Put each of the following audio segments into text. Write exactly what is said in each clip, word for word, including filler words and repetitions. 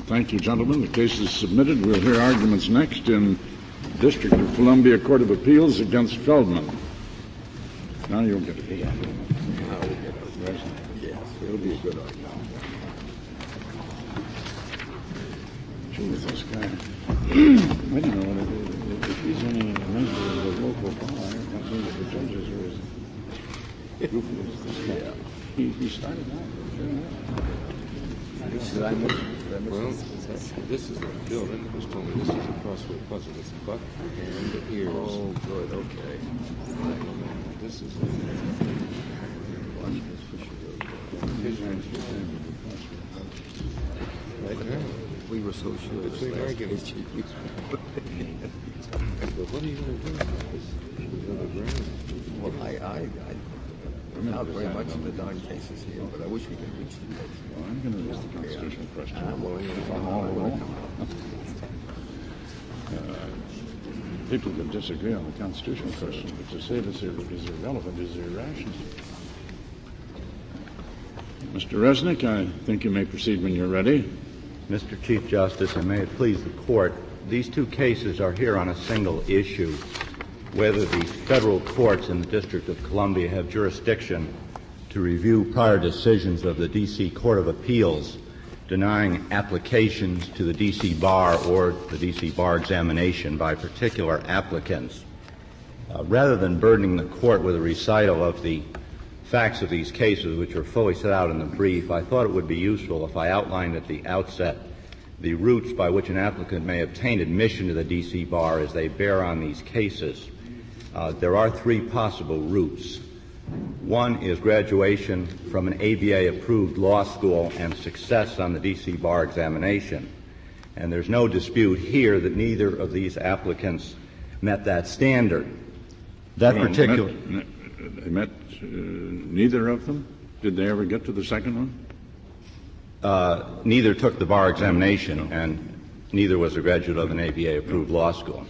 Thank you, gentlemen. The case is submitted. We'll hear arguments next in District of Columbia Court of Appeals against Feldman. Now you'll get it. Now we'll get it. Yes, it'll be a good argument. Gee, this guy. I don't know what it is. If he's any member of the local bar, I don't know if the judges are as goofy as this guy. Yeah. He, he started out. Did I miss? Did I miss well, this? This is the building. It was told me this is a crossword puzzle. It's buck and ears. Oh, good. Okay. This is the we were so sure. It's an argument. But what are you going to do about this? Well, I, I, I not very much of the darn cases here, but I wish we could reach the case. Well, I'm going to raise the constitutional question. I'm willing to I'm all alone. uh, people can disagree on the constitutional question, but to say this is irrelevant is irrational. Mister Resnick, I think you may proceed when you're ready. Mister Chief Justice, and may it please the Court, these two cases are here on a single issue, whether the federal courts in the District of Columbia have jurisdiction to review prior decisions of the D C Court of Appeals denying applications to the D C Bar or the D C Bar examination by particular applicants. Uh, rather than burdening the Court with a recital of the facts of these cases, which are fully set out in the brief, I thought it would be useful if I outlined at the outset the routes by which an applicant may obtain admission to the D C Bar as they bear on these cases. Uh, there are three possible routes. One is graduation from an A B A-approved law school and success on the D C Bar examination. And there's no dispute here that neither of these applicants met that standard. That well, particular... Met, they met uh, neither of them? Did they ever get to the second one? Uh, neither took the bar examination, and neither was a graduate of an A B A-approved law school.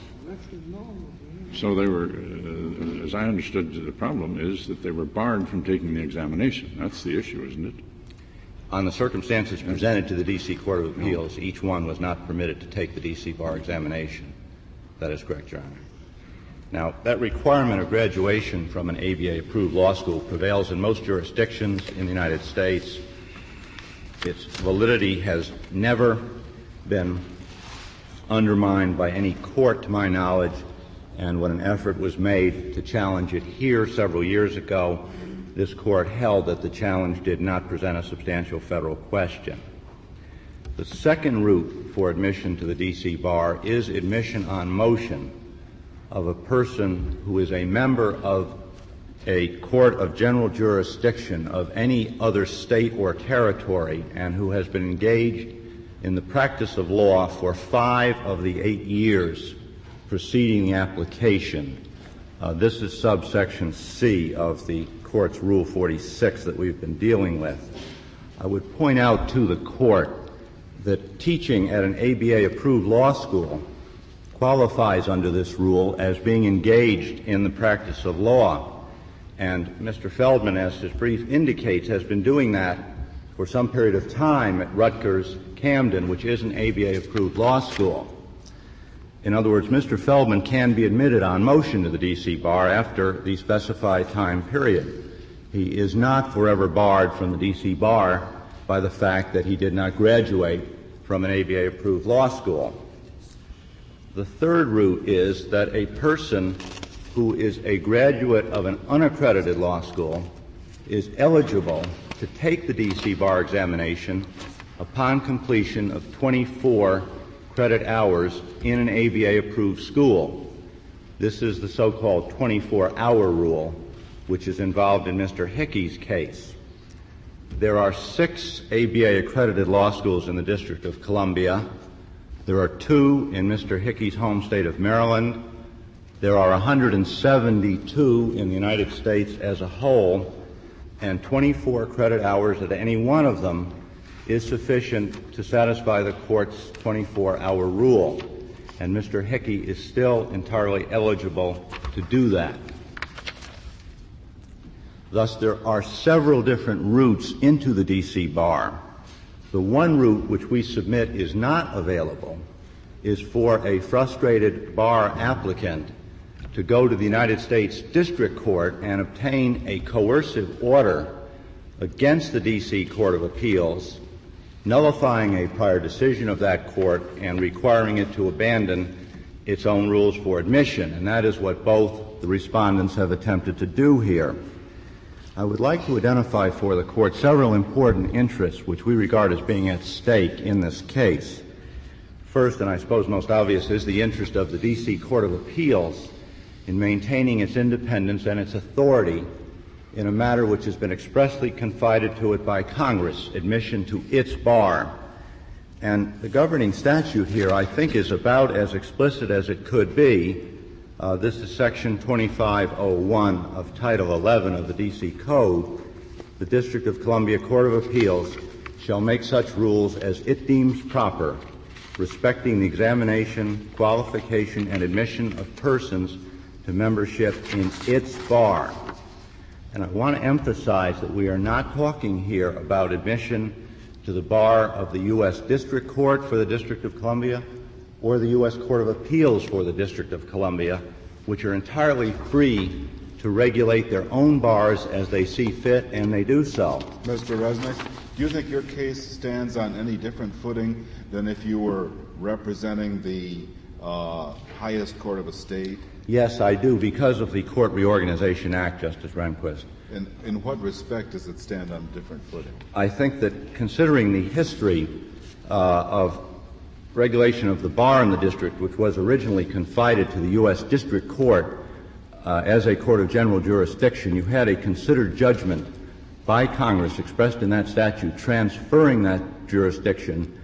So they were, uh, as I understood, the problem is that they were barred from taking the examination. That's the issue, isn't it? On the circumstances presented to the D C Court of Appeals, each one was not permitted to take the D C Bar examination. That is correct, Your Honor. Now, that requirement of graduation from an A B A-approved law school prevails in most jurisdictions in the United States. Its validity has never been undermined by any court, to my knowledge, and when an effort was made to challenge it here several years ago, this Court held that the challenge did not present a substantial federal question. The second route for admission to the D C Bar is admission on motion of a person who is a member of a court of general jurisdiction of any other state or territory and who has been engaged in the practice of law for five of the eight years preceding the application. Uh, this is subsection C of the Court's Rule forty-six that we've been dealing with. I would point out to the Court that teaching at an A B A-approved law school qualifies under this rule as being engaged in the practice of law. And Mister Feldman, as his brief indicates, has been doing that for some period of time at Rutgers Camden, which is an A B A-approved law school. In other words, Mister Feldman can be admitted on motion to the D C Bar after the specified time period. He is not forever barred from the D C Bar by the fact that he did not graduate from an A B A-approved law school. The third route is that a person who is a graduate of an unaccredited law school is eligible to take the D C Bar examination upon completion of twenty-four credit hours in an A B A-approved school. This is the so-called twenty-four hour rule, which is involved in Mister Hickey's case. There are six A B A-accredited law schools in the District of Columbia. There are two in Mister Hickey's home state of Maryland. There are one hundred seventy-two in the United States as a whole, and twenty-four credit hours at any one of them is sufficient to satisfy the Court's twenty-four hour rule. And Mister Hickey is still entirely eligible to do that. Thus, there are several different routes into the D C Bar. The one route which we submit is not available is for a frustrated bar applicant to go to the United States District Court and obtain a coercive order against the D C Court of Appeals, nullifying a prior decision of that court and requiring it to abandon its own rules for admission. And that is what both the respondents have attempted to do here. I would like to identify for the Court several important interests which we regard as being at stake in this case. First, and I suppose most obvious, is the interest of the D C Court of Appeals in maintaining its independence and its authority in a matter which has been expressly confided to it by Congress, admission to its bar. And the governing statute here, I think, is about as explicit as it could be. Uh, this is Section twenty-five oh one of Title eleven of the D C Code. The District of Columbia Court of Appeals shall make such rules as it deems proper, respecting the examination, qualification, and admission of persons to membership in its bar. And I want to emphasize that we are not talking here about admission to the bar of the U S District Court for the District of Columbia or the U S Court of Appeals for the District of Columbia, which are entirely free to regulate their own bars as they see fit, and they do so. Mister Resnick, do you think your case stands on any different footing than if you were representing the uh, highest court of a state? Yes, I do, because of the Court Reorganization Act, Justice Rehnquist. In, in what respect does it stand on different footing? I think that considering the history uh, of regulation of the bar in the district, which was originally confided to the U S District Court uh, as a court of general jurisdiction, you had a considered judgment by Congress expressed in that statute transferring that jurisdiction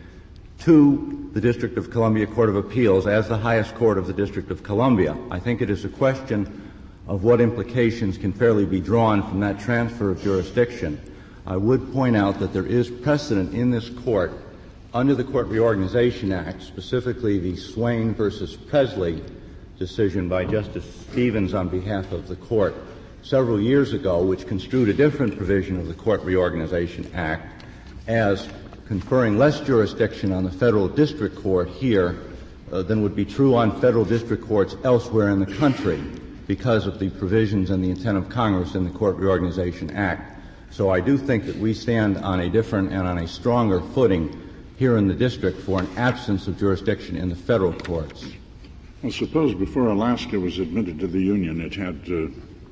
to the District of Columbia Court of Appeals as the highest court of the District of Columbia. I think it is a question of what implications can fairly be drawn from that transfer of jurisdiction. I would point out that there is precedent in this court under the Court Reorganization Act, specifically the Swain versus Presley decision by Justice Stevens on behalf of the court several years ago, which construed a different provision of the Court Reorganization Act as conferring less jurisdiction on the federal district court here uh, than would be true on federal district courts elsewhere in the country because of the provisions and the intent of Congress in the Court Reorganization Act. So I do think that we stand on a different and on a stronger footing here in the district for an absence of jurisdiction in the federal courts. Well, suppose before Alaska was admitted to the Union, it had uh,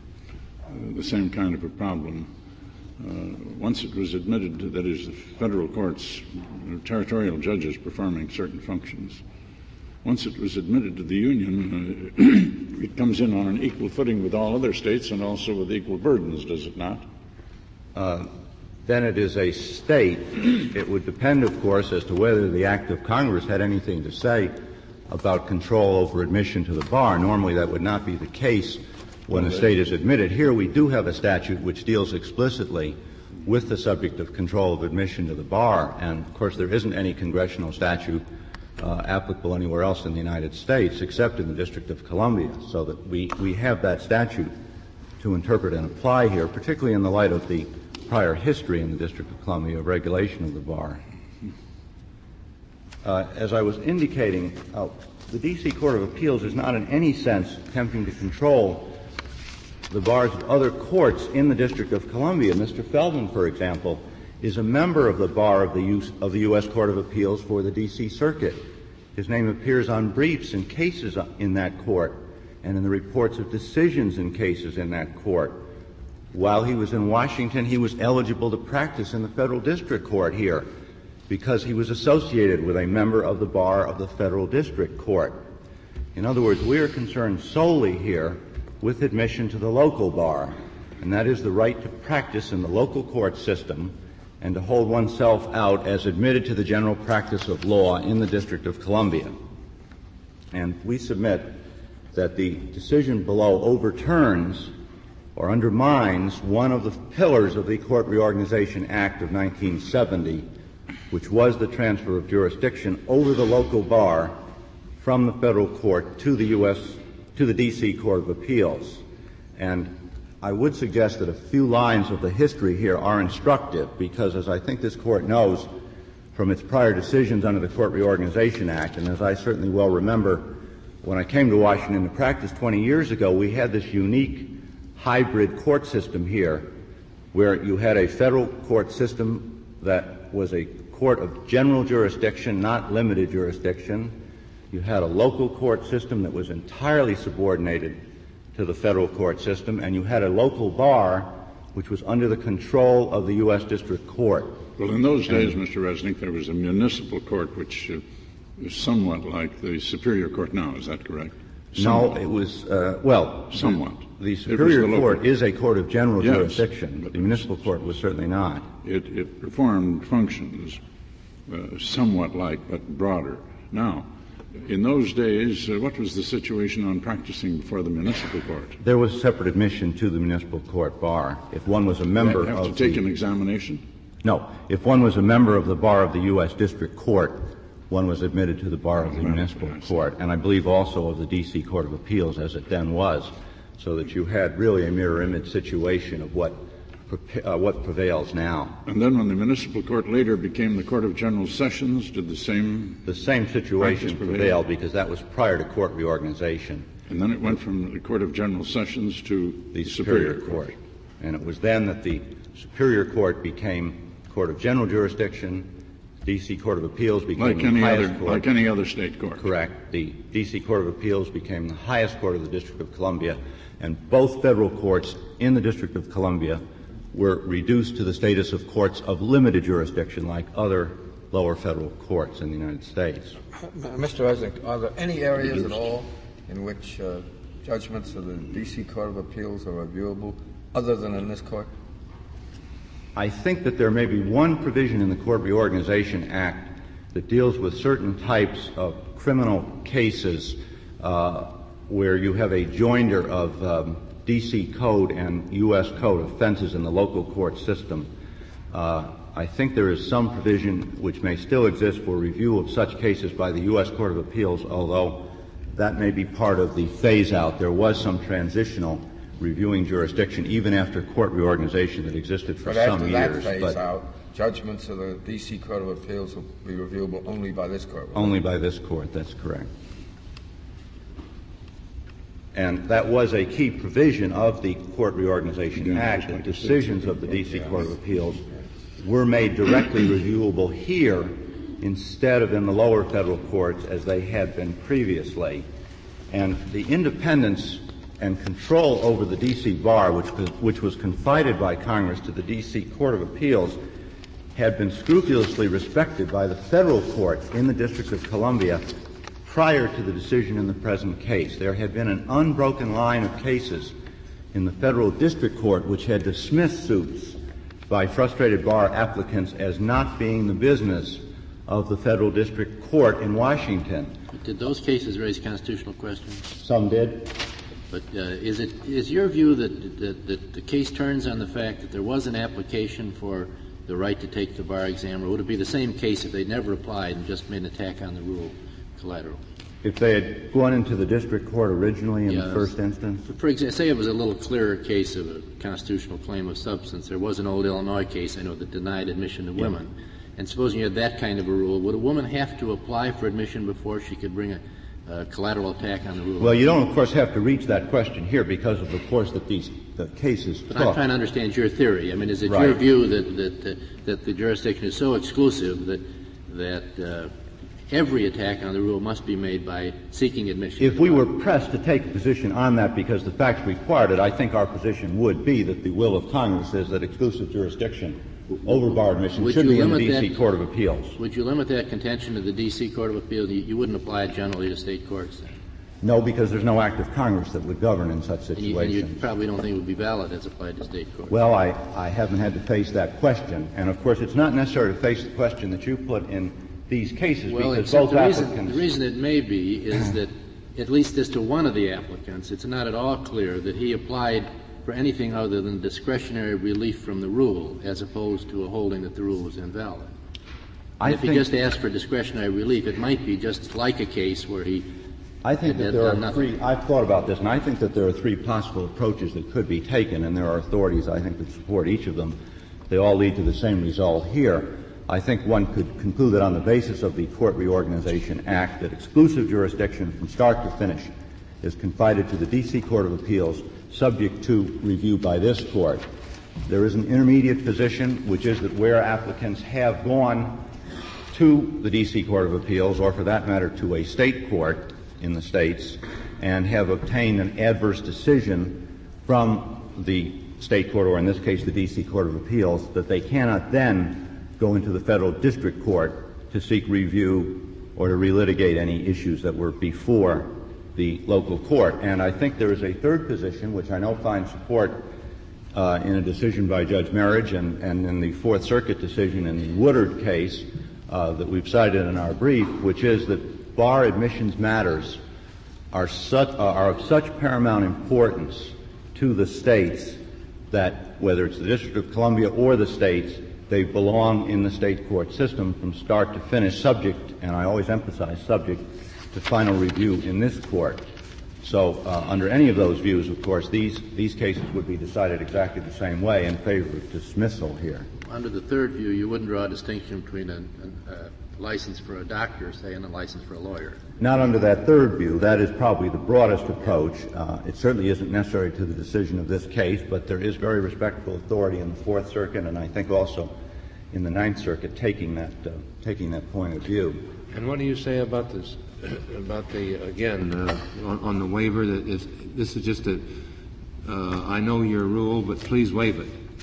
uh, the same kind of a problem. Uh, once it was admitted, to, that is, the federal courts, uh, territorial judges performing certain functions. Once it was admitted to the Union, uh, it comes in on an equal footing with all other states and also with equal burdens, does it not? Uh, then it is a state. It would depend, of course, as to whether the act of Congress had anything to say about control over admission to the bar. Normally that would not be the case when a state is admitted. Here we do have a statute which deals explicitly with the subject of control of admission to the bar, and of course there isn't any congressional statute uh, applicable anywhere else in the United States except in the District of Columbia, so that we, we have that statute to interpret and apply here, particularly in the light of the prior history in the District of Columbia of regulation of the bar. Uh, as I was indicating, uh, the D C Court of Appeals is not in any sense attempting to control the bars of other courts in the District of Columbia. Mister Feldman, for example, is a member of the bar of the, U- of the U S Court of Appeals for the D C Circuit. His name appears on briefs in cases in that court and in the reports of decisions in cases in that court. While he was in Washington, he was eligible to practice in the federal district court here because he was associated with a member of the bar of the federal district court. In other words, we are concerned solely here with admission to the local bar, and that is the right to practice in the local court system and to hold oneself out as admitted to the general practice of law in the District of Columbia. And we submit that the decision below overturns or undermines one of the pillars of the Court Reorganization Act of nineteen seventy, which was the transfer of jurisdiction over the local bar from the federal court to the U S to the D C Court of Appeals. And I would suggest that a few lines of the history here are instructive because, as I think this Court knows from its prior decisions under the Court Reorganization Act. And as I certainly well remember, when I came to Washington to practice twenty years ago, we had this unique hybrid court system here where you had a federal court system that was a court of general jurisdiction, not limited jurisdiction. You had a local court system that was entirely subordinated to the federal court system, and you had a local bar which was under the control of the U S District Court. Well, in those days, Mister Resnick, there was a municipal court which uh, is somewhat like the Superior Court now. Is that correct? Somewhat. No, it was, uh, well, somewhat. The Superior the Court is a court of general yes, jurisdiction, but the municipal court was certainly not. It, it performed functions uh, somewhat like, but broader. Now, in those days, uh, what was the situation on practicing before the municipal court? There was separate admission to the municipal court bar. If one was a member Did they have of to take the, an examination? No. If one was a member of the bar of the U S District Court, one was admitted to the bar of the Right, municipal yes. court, and I believe also of the D C Court of Appeals, as it then was, so that you had really a mirror image situation of what uh, what prevails now. And then when the municipal court later became the Court of General Sessions, did the same... The same situation prevail? prevailed because that was prior to court reorganization. And then it went from the Court of General Sessions to The the Superior, Superior Court. And it was then that the Superior Court became Court of General Jurisdiction, D C Court of Appeals became Like the any highest other, court. like any other state court. Correct. The D C Court of Appeals became the highest court of the District of Columbia, and both federal courts in the District of Columbia were reduced to the status of courts of limited jurisdiction like other lower federal courts in the United States. Mister Resnick, are there any areas at all in which uh, judgments of the D C Court of Appeals are reviewable other than in this court? I think that there may be one provision in the Court Reorganization Act that deals with certain types of criminal cases uh, where you have a joinder of um, D C Code and U S Code offenses in the local court system. Uh, I think there is some provision which may still exist for review of such cases by the U S Court of Appeals, although that may be part of the phase-out. There was some transitional reviewing jurisdiction even after court reorganization that existed for but some after years. That phase but out, judgments of the D C Court of Appeals will be reviewable only by this court. Only by this court, that's correct. And that was a key provision of the Court Reorganization Yeah, Act, just that like the decisions of the D C Court of Appeals were made directly reviewable here instead of in the lower federal courts as they had been previously. And the independence and control over the D C bar, which was, which was confided by Congress to the D C Court of Appeals, had been scrupulously respected by the federal courts in the District of Columbia prior to the decision in the present case. There had been an unbroken line of cases in the federal district court which had dismissed suits by frustrated bar applicants as not being the business of the federal district court in Washington. Did those cases raise constitutional questions? Some did. But uh, is it is your view that, that, that the case turns on the fact that there was an application for the right to take the bar exam, or would it be the same case if they'd never applied and just made an attack on the rule collateral? If they had gone into the district court originally in Yes. the first instance? For example, say it was a little clearer case of a constitutional claim of substance. There was an old Illinois case, I know, that denied admission to women. Yeah. And supposing you had that kind of a rule, would a woman have to apply for admission before she could bring a uh, collateral attack on the rule? Well, you don't, of course, have to reach that question here because of the course that these the cases But took. I'm trying to understand your theory. I mean, is it Right. your view that that, uh, that the jurisdiction is so exclusive that that uh, every attack on the rule must be made by seeking admission? If we were pressed to take a position on that because the facts required it, I think our position would be that the will of Congress is that exclusive jurisdiction over bar admission Would should you be in the limit D C that- Court of Appeals. Would you limit that contention to the D C Court of Appeals? You, you wouldn't apply it generally to state courts then? No, because there's no act of Congress that would govern in such And you, and situations. you probably don't think it would be valid as applied to state courts. Well, I, I haven't had to face that question. And, of course, it's not necessary to face the question that you put in these cases well, because except both the reason, applicants... the reason it may be is that, at least as to one of the applicants, it's not at all clear that he applied for anything other than discretionary relief from the rule, as opposed to a holding that the rule was invalid. I if think, he just asked for discretionary relief, it might be just like a case where he I think had that there done are nothing. three, I've thought about this, and I think that there are three possible approaches that could be taken, and there are authorities, I think, that support each of them. They all lead to the same result here. I think one could conclude that on the basis of the Court Reorganization Act that exclusive jurisdiction from start to finish is confided to the D C Court of Appeals subject to review by this Court. There is an intermediate position, which is that where applicants have gone to the D C Court of Appeals, or for that matter to a state court in the states, and have obtained an adverse decision from the state court, or in this case the D C Court of Appeals, that they cannot then go into the federal district court to seek review or to relitigate any issues that were before the local court. And I think there is a third position, which I know finds support uh, in a decision by Judge Marriage and, and in the Fourth Circuit decision in the Woodard case uh, that we've cited in our brief, which is that bar admissions matters are, such, uh, are of such paramount importance to the states that whether it's the District of Columbia or the states, they belong in the state court system from start to finish, subject, and I always emphasize subject, to final review in this court. So uh, under any of those views, of course, these, these cases would be decided exactly the same way in favor of dismissal here. Under the third view, you wouldn't draw a distinction between a, a, a license for a doctor, say, and a license for a lawyer? Not under that third view. That is probably the broadest approach. Uh, it certainly isn't necessary to the decision of this case, but there is very respectable authority in the Fourth Circuit, and I think also in the Ninth Circuit taking that uh, taking that point of view. And what do you say about this? About the again uh, on, on the waiver? That is, this is just a. Uh, I know your rule, but please waive it.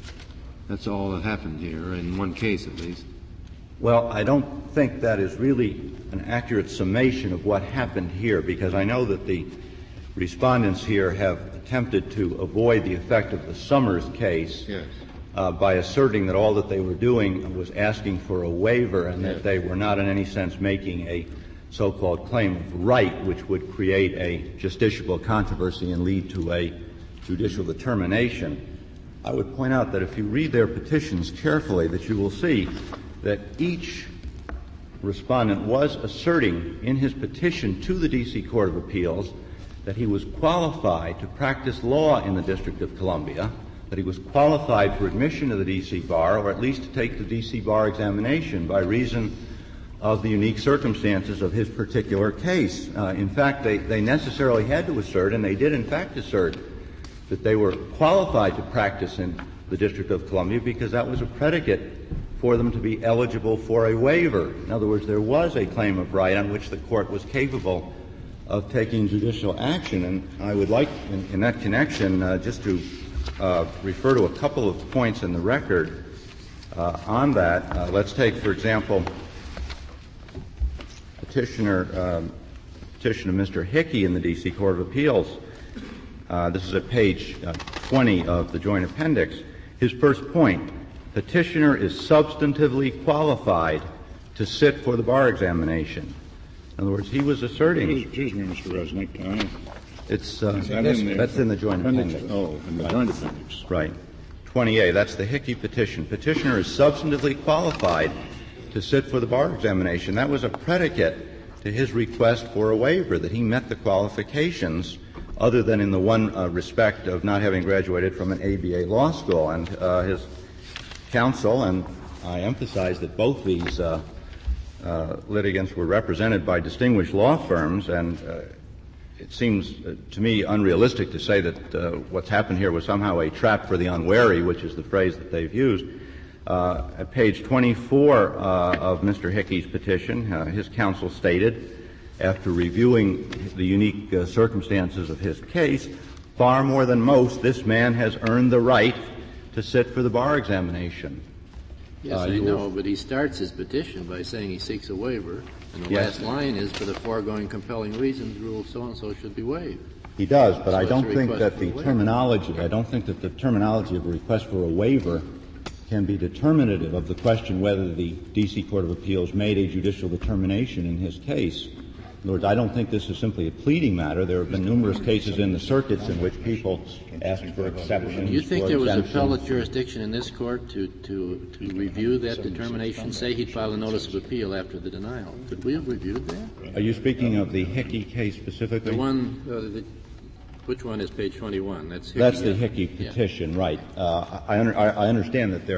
That's all that happened here, in one case at least. Well, I don't think that is really an accurate summation of what happened here, because I know that the respondents here have attempted to avoid the effect of the Summers case yes. uh, by asserting that all that they were doing was asking for a waiver and yes. that they were not in any sense making a so-called claim of right, which would create a justiciable controversy and lead to a judicial determination. I would point out that if you read their petitions carefully, that you will see that each respondent was asserting in his petition to the D C Court of Appeals that he was qualified to practice law in the District of Columbia, that he was qualified for admission to the D C Bar, or at least to take the D C Bar examination by reason of the unique circumstances of his particular case. Uh, in fact, they, they necessarily had to assert, and they did in fact assert, that they were qualified to practice in the District of Columbia because that was a predicate for them to be eligible for a waiver. In other words, there was a claim of right on which the court was capable of taking judicial action. And I would like, in, in that connection, uh, just to uh, refer to a couple of points in the record uh, on that. Uh, let's take, for example, petitioner, um, petition of Mister Hickey in the D C Court of Appeals. Uh, this is at page uh, twenty of the Joint Appendix. His first point, petitioner is substantively qualified to sit for the bar examination. In other words, he was asserting... Excuse me, Mister Resnick. I, it's, uh, that that's, in the that's in the Joint appendix? Appendix. Oh, in the right. Joint Appendix. Right. twenty A, that's the Hickey petition. Petitioner is substantively qualified to sit for the bar examination. That was a predicate to his request for a waiver, that he met the qualifications other than in the one uh, respect of not having graduated from an A B A law school. And uh, his counsel, and I emphasize that both these uh, uh, litigants were represented by distinguished law firms, and uh, it seems uh, to me unrealistic to say that uh, what's happened here was somehow a trap for the unwary, which is the phrase that they've used. Uh, at page twenty-four uh, of Mister Hickey's petition, uh, his counsel stated, after reviewing the unique uh, circumstances of his case, far more than most, this man has earned the right to sit for the bar examination. Yes, uh, I know, but he starts his petition by saying he seeks a waiver, and the yes. last line is, for the foregoing compelling reasons, rule so-and-so should be waived. He does, but so I don't think that the waiver. terminology, I don't think that the terminology of a request for a waiver can be determinative of the question whether the D C Court of Appeals made a judicial determination in his case. In other words, I don't think this is simply a pleading matter. There have been numerous cases in the circuits in which people asked for exceptions. Do you think for there was exemptions. appellate jurisdiction in this court to, to, to review that determination? Say he'd filed a notice of appeal after the denial. Could we have reviewed that? Are you speaking of the Hickey case specifically? The one, uh, the, which one is page twenty-one? That's Hickey. That's the Hickey petition, yeah. right. Uh, I, under, I, I understand that there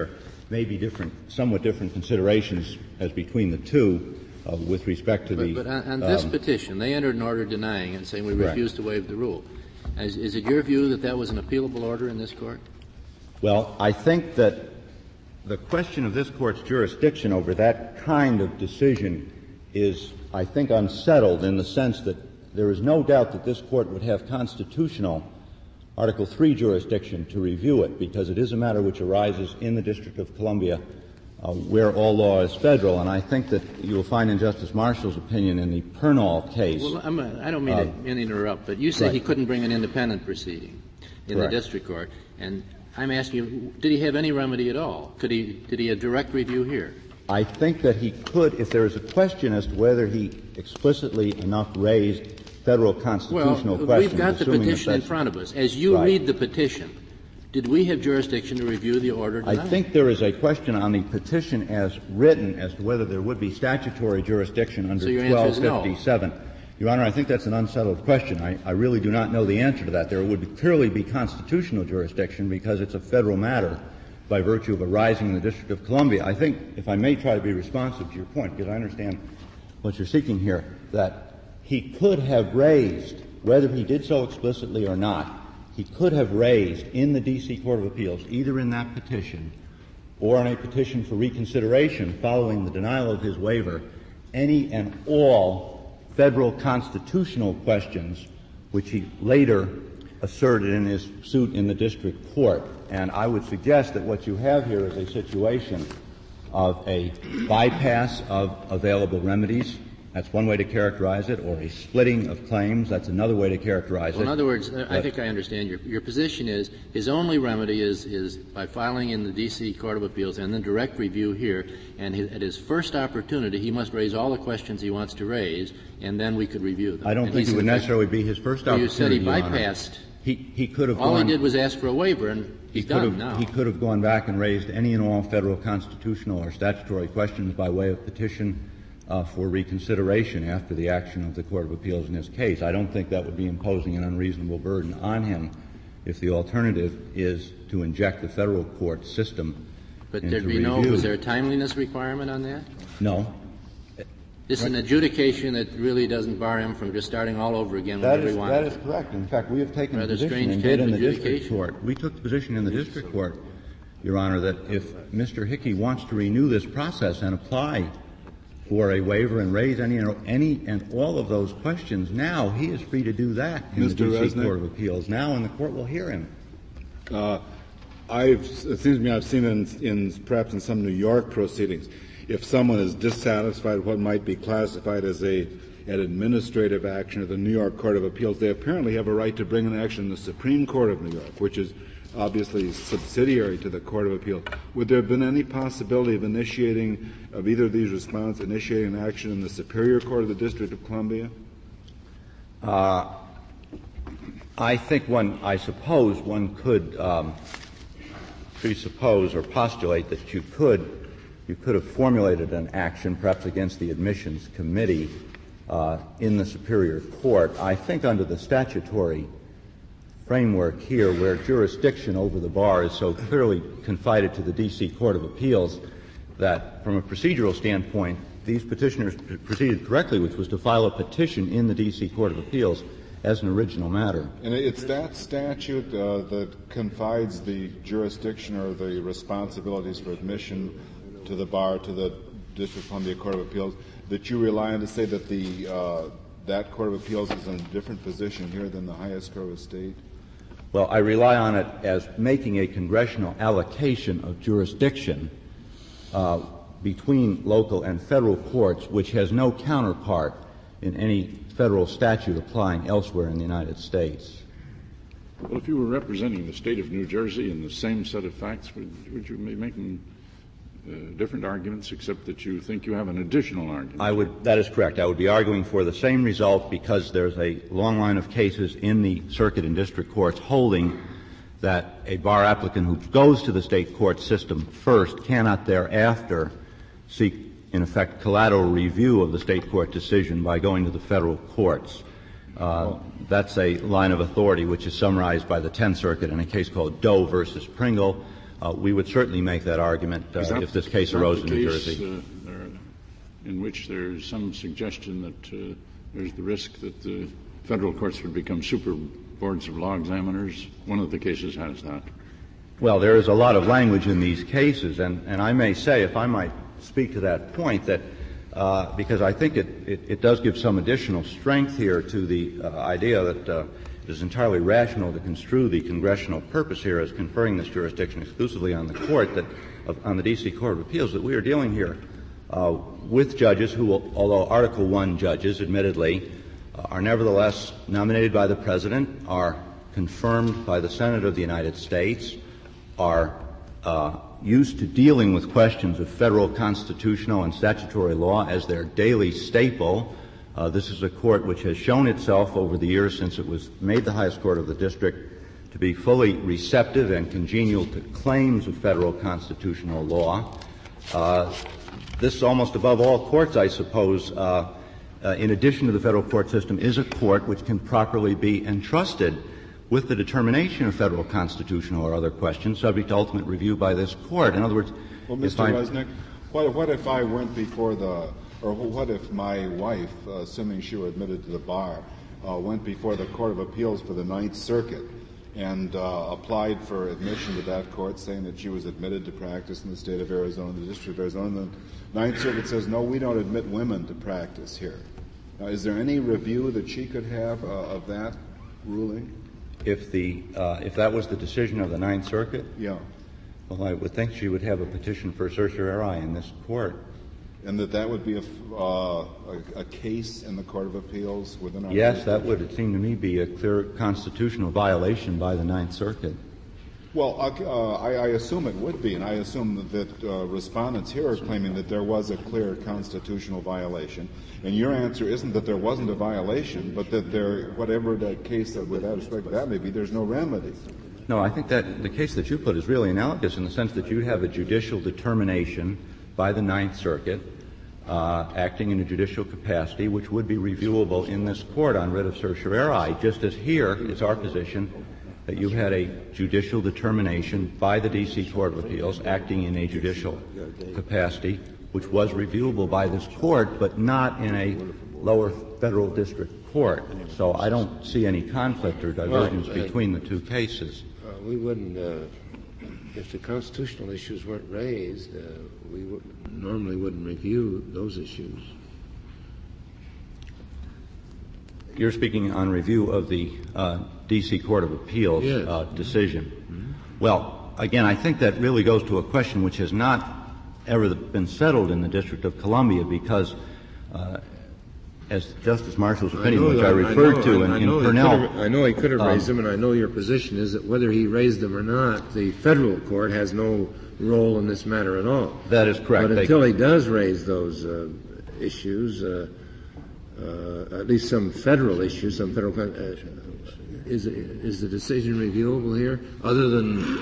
may be different, somewhat different considerations as between the two uh, with respect to but, the. But on, on this um, petition, they entered an order denying and saying we correct. refuse to waive the rule. Is, is it your view that that was an appealable order in this court? Well, I think that the question of this court's jurisdiction over that kind of decision is, I think, unsettled in the sense that there is no doubt that this court would have constitutional Article three jurisdiction to review it, because it is a matter which arises in the District of Columbia, uh, where all law is federal. And I think that you will find in Justice Marshall's opinion in the Pernall case. Well, I'm a, I don't mean uh, to interrupt, but you say right. he couldn't bring an independent proceeding in Correct. the district court, and I'm asking you, did he have any remedy at all? Could he? Did he have direct review here? I think that he could, if there is a question as to whether he explicitly enough raised federal constitutional well, questions. We've got the petition in front of us. As you right. read the petition, did we have jurisdiction to review the order I tonight? think there is a question on the petition as written as to whether there would be statutory jurisdiction under so your twelve answer is no. fifty-seven. Your Honor, I think that's an unsettled question. I, I really do not know the answer to that. There would be, clearly be constitutional jurisdiction because it's a federal matter by virtue of arising in the District of Columbia. I think, if I may try to be responsive to your point, because I understand what you're seeking here, that he could have raised, whether he did so explicitly or not, he could have raised in the D C Court of Appeals, either in that petition or in a petition for reconsideration following the denial of his waiver, any and all federal constitutional questions which he later asserted in his suit in the district court. And I would suggest that what you have here is a situation of a bypass of available remedies. That's one way to characterize it, or a splitting of claims. That's another way to characterize well, it. In other words, but I think I understand your, your position is his only remedy is, is by filing in the D C Court of Appeals and then direct review here, and his, at his first opportunity he must raise all the questions he wants to raise, and then we could review them. I don't and think it would necessarily be his first well, opportunity. You said he bypassed. He, he could have all gone, he did was ask for a waiver, and he's he done could have, now. He could have gone back and raised any and all federal constitutional or statutory questions by way of petition Uh, for reconsideration after the action of the Court of Appeals in this case. I don't think that would be imposing an unreasonable burden on him if the alternative is to inject the federal court system But into there'd be review. no, was there a timeliness requirement on that? No. This is an adjudication that really doesn't bar him from just starting all over again That whenever is, he wants. that is correct. In fact, we have taken Rather the position strange and kind did of in the district adjudication. court. We took the position in the district court, Your Honor, that if Mister Hickey wants to renew this process and apply for a waiver and raise any and, any and all of those questions now, he is free to do that in Mister the D C Resnick? Court of Appeals now, and the court will hear him. Uh, I've, it seems to me I've seen it in, in perhaps in some New York proceedings. If someone is dissatisfied with what might be classified as a an administrative action of the New York Court of Appeals, they apparently have a right to bring an action in the Supreme Court of New York, which is obviously subsidiary to the Court of Appeal. Would there have been any possibility of initiating, of either of these respondents, initiating an action in the Superior Court of the District of Columbia? Uh, I think one, I suppose one could um, presuppose or postulate that you could, you could have formulated an action, perhaps against the admissions committee uh, in the Superior Court. I think under the statutory framework here, where jurisdiction over the bar is so clearly confided to the D C Court of Appeals, that from a procedural standpoint, these petitioners proceeded correctly, which was to file a petition in the D C Court of Appeals as an original matter. And it's that statute uh, that confides the jurisdiction or the responsibilities for admission to the bar to the District of Columbia Court of Appeals that you rely on to say that the uh, that Court of Appeals is in a different position here than the highest court of the state? Well, I rely on it as making a congressional allocation of jurisdiction uh, between local and federal courts, which has no counterpart in any federal statute applying elsewhere in the United States. Well, if you were representing the state of New Jersey in the same set of facts, would, would you be making uh, different arguments, except that you think you have an additional argument? I would, that is correct. I would be arguing for the same result because there's a long line of cases in the circuit and district courts holding that a bar applicant who goes to the state court system first cannot thereafter seek, in effect, collateral review of the state court decision by going to the federal courts. Uh, that's a line of authority which is summarized by the Tenth Circuit in a case called Doe versus Pringle, Uh, we would certainly make that argument uh, if this case arose in New Jersey. Uh, there, in which there's some suggestion that uh, there's the risk that the federal courts would become super boards of law examiners. One of the cases has that. Well, there is a lot of language in these cases, and, and I may say, if I might speak to that point, that uh, because I think it, it, it does give some additional strength here to the uh, idea that uh, it is entirely rational to construe the congressional purpose here as conferring this jurisdiction exclusively on the court, that of, on the D C Court of Appeals, that we are dealing here uh, with judges who, although Article One judges, admittedly, uh, are nevertheless nominated by the President, are confirmed by the Senate of the United States, are uh, used to dealing with questions of federal constitutional and statutory law as their daily staple. Uh, this is a court which has shown itself over the years since it was made the highest court of the district to be fully receptive and congenial to claims of federal constitutional law. Uh, this, almost above all courts, I suppose, uh, uh, in addition to the federal court system, is a court which can properly be entrusted with the determination of federal constitutional or other questions subject to ultimate review by this court. In other words, well, Mister Resnick, what, what if I went before the Or what if my wife, uh, assuming she were admitted to the bar, uh, went before the Court of Appeals for the Ninth Circuit and uh, applied for admission to that court, saying that she was admitted to practice in the state of Arizona, the District of Arizona, and the Ninth Circuit says, no, we don't admit women to practice here. Now, is there any review that she could have uh, of that ruling? If the uh, if that was the decision of the Ninth Circuit? Yeah. Well, I would think she would have a petition for certiorari in this court. And that that would be a, uh, a, a case in the Court of Appeals within our Yes, that would, it seemed to me, be a clear constitutional violation by the Ninth Circuit. Well, uh, I, I assume it would be, and I assume that uh, respondents here are claiming that there was a clear constitutional violation. And your answer isn't that there wasn't a violation, but that there, whatever that case that with that respect to that may be, there's no remedy. No, I think that the case that you put is really analogous in the sense that you have a judicial determination by the Ninth Circuit, uh, acting in a judicial capacity, which would be reviewable in this court on writ of certiorari, just as here is our position that you had a judicial determination by the D C Court of Appeals acting in a judicial capacity, which was reviewable by this court, but not in a lower federal district court. So I don't see any conflict or divergence well, uh, between the two cases. Uh, we wouldn't, uh, if the constitutional issues weren't raised, uh, we would, normally wouldn't review those issues. You're speaking on review of the uh, D C Court of Appeals yes. uh, decision. Mm-hmm. Well, again, I think that really goes to a question which has not ever been settled in the District of Columbia because, uh, as Justice Marshall's opinion, I which that, I referred I know, to I, in, I in know Purnell. I know he could have um, raised them, and I know your position is that whether he raised them or not, the federal court has no role in this matter at all. That is correct. But they, until he does raise those uh, issues, uh, uh, at least some federal issues, some federal, uh, is is the decision reviewable here, other than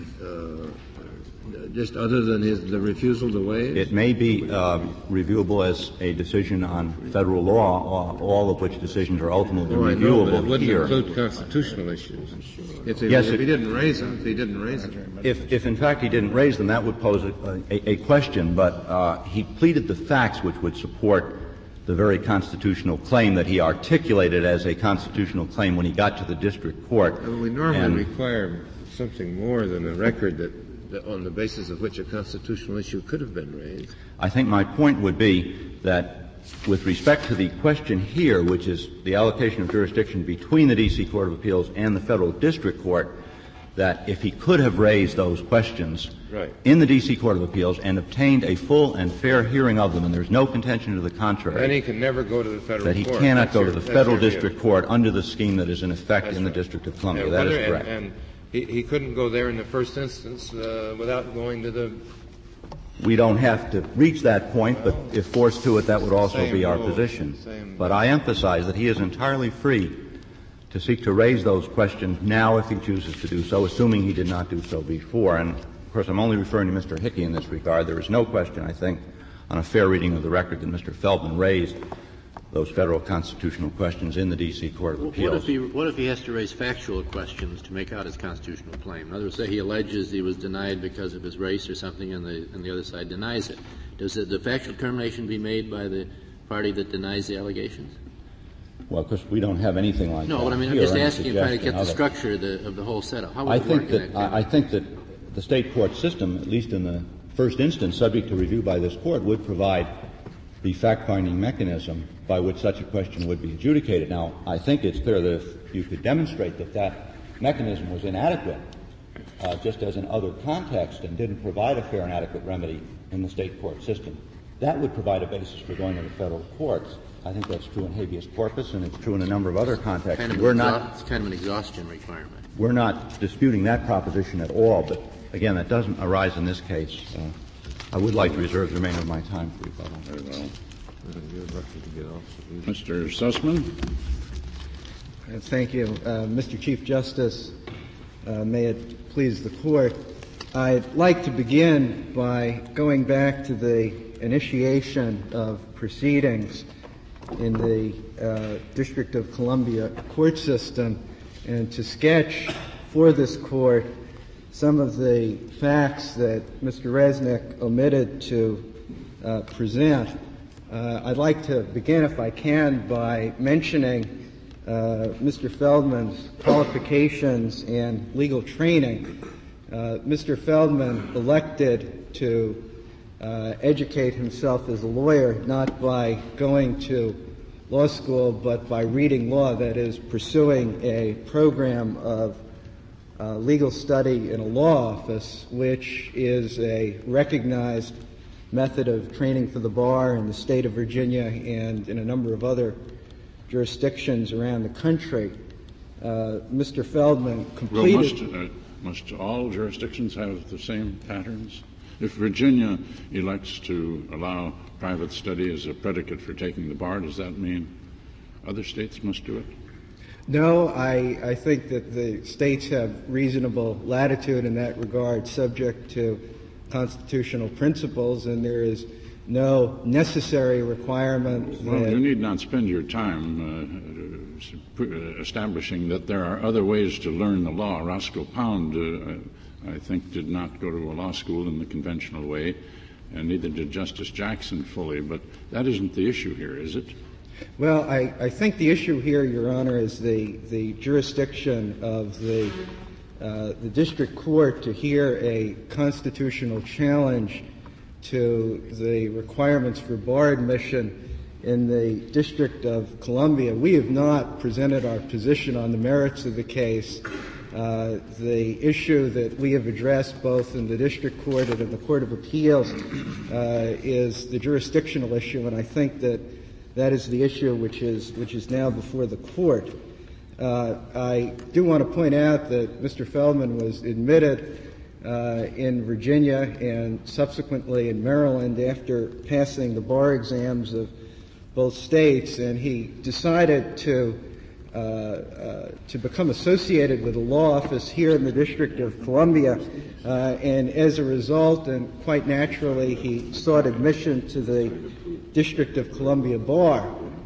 uh, just other than his the refusal to waive? It may be uh, reviewable as a decision on federal law, all of which decisions are ultimately oh, I reviewable know, but it wouldn't here. include constitutional issues. If, they, yes, if it, he didn't raise them, if he didn't raise them. If, if in fact he didn't raise them, that would pose a, a, a question, but uh, he pleaded the facts which would support the very constitutional claim that he articulated as a constitutional claim when he got to the district court. Well, we normally and, require something more than a record that, that on the basis of which a constitutional issue could have been raised. I think my point would be that with respect to the question here, which is the allocation of jurisdiction between the D C Court of Appeals and the federal district court, that if he could have raised those questions right. in the D C Court of Appeals and obtained a full and fair hearing of them, and there's no contention to the contrary, then he can never go to the federal that he court. cannot that's go your, to the that's federal your district view. court under the scheme that is in effect That's in the right. District of Columbia. And that whether, is correct. And, and he, he couldn't go there in the first instance uh, without going to the... We don't have to reach that point, but if forced to it, that would also Same be our rule, position. same- But I emphasize that he is entirely free to seek to raise those questions now if he chooses to do so, assuming he did not do so before. And, of course, I'm only referring to Mister Hickey in this regard. There is no question, I think, on a fair reading of the record that Mister Feldman raised those federal constitutional questions in the D C Court of Appeals. What if he, what if he has to raise factual questions to make out his constitutional claim? In other words, say he alleges he was denied because of his race or something, and the, and the other side denies it. Does the, the factual determination be made by the party that denies the allegations? Well, because we don't have anything like no, that. No, but I mean, I'm here, just asking, trying to get the that. structure of the, of the whole setup. How would I it think work that in that I, I think that the state court system, at least in the first instance, subject to review by this court, would provide the fact-finding mechanism by which such a question would be adjudicated. Now, I think it's clear that if you could demonstrate that that mechanism was inadequate, uh, just as in other contexts, and didn't provide a fair and adequate remedy in the state court system, that would provide a basis for going to the federal courts. I think that's true in habeas corpus, and it's true in a number of other contexts. Kind of we're exha- not, it's kind of an exhaustion requirement. We're not disputing that proposition at all, but again, that doesn't arise in this case. Uh, I would like to reserve the remainder of my time for rebuttal. Very well. Mister Sussman. Uh, thank you. Uh, Mister Chief Justice, uh, may it please the Court, I'd like to begin by going back to the initiation of proceedings in the uh, District of Columbia court system and to sketch for this Court some of the facts that Mister Resnick omitted to uh, present. Uh, I'd like to begin, if I can, by mentioning uh, Mister Feldman's qualifications and legal training. Uh, Mister Feldman elected to uh, educate himself as a lawyer not by going to law school but by reading law, that is, pursuing a program of uh, legal study in a law office, which is a recognized method of training for the bar in the state of Virginia and in a number of other jurisdictions around the country. Uh, Mister Feldman completed... Well, must, uh, must all jurisdictions have the same patterns? If Virginia elects to allow private study as a predicate for taking the bar, does that mean other states must do it? No, I, I think that the states have reasonable latitude in that regard, subject to constitutional principles, and there is no necessary requirement. Well, that you need not spend your time uh, establishing that there are other ways to learn the law. Roscoe Pound, uh, I think, did not go to a law school in the conventional way, and neither did Justice Jackson fully, but that isn't the issue here, is it? Well, I, I think the issue here, Your Honor, is the, the jurisdiction of the Uh, the district court to hear a constitutional challenge to the requirements for bar admission in the District of Columbia. We have not presented our position on the merits of the case. Uh, the issue that we have addressed both in the district court and in the Court of Appeals uh, is the jurisdictional issue, and I think that that is the issue which is which is now before the court. Uh, I do want to point out that Mister Feldman was admitted uh, in Virginia and subsequently in Maryland after passing the bar exams of both states, and he decided to uh, uh, to become associated with a law office here in the District of Columbia, uh, and as a result, and quite naturally, he sought admission to the District of Columbia Bar.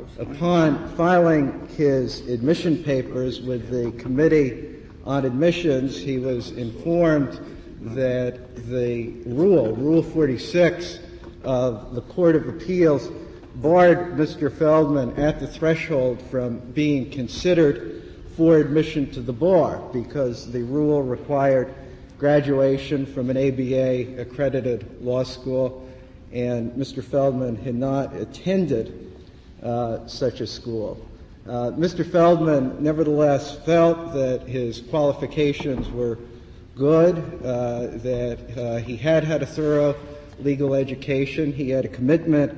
Upon filing his admission papers with the Committee on Admissions, he was informed that the rule, Rule forty-six of the Court of Appeals, barred Mister Feldman at the threshold from being considered for admission to the bar because the rule required graduation from an A B A accredited law school, and Mister Feldman had not attended Uh, such a school. Uh, Mister Feldman nevertheless felt that his qualifications were good, uh, that uh, he had had a thorough legal education, he had a commitment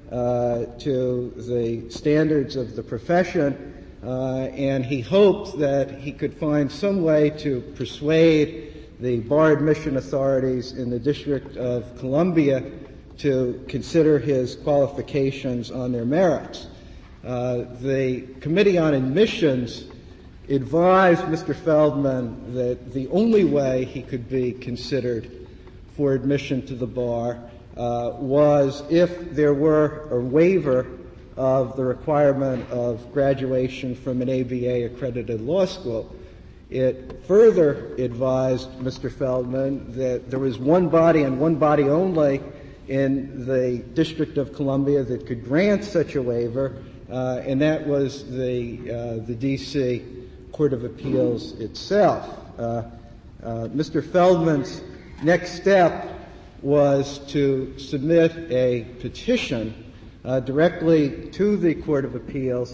uh, to the standards of the profession, uh, and he hoped that he could find some way to persuade the bar admission authorities in the District of Columbia to consider his qualifications on their merits. Uh, the Committee on Admissions advised Mister Feldman that the only way he could be considered for admission to the bar uh, was if there were a waiver of the requirement of graduation from an A B A-accredited law school. It further advised Mister Feldman that there was one body and one body only in the District of Columbia that could grant such a waiver, uh, and that was the uh, the D C Court of Appeals itself. Uh, uh, Mister Feldman's next step was to submit a petition uh, directly to the Court of Appeals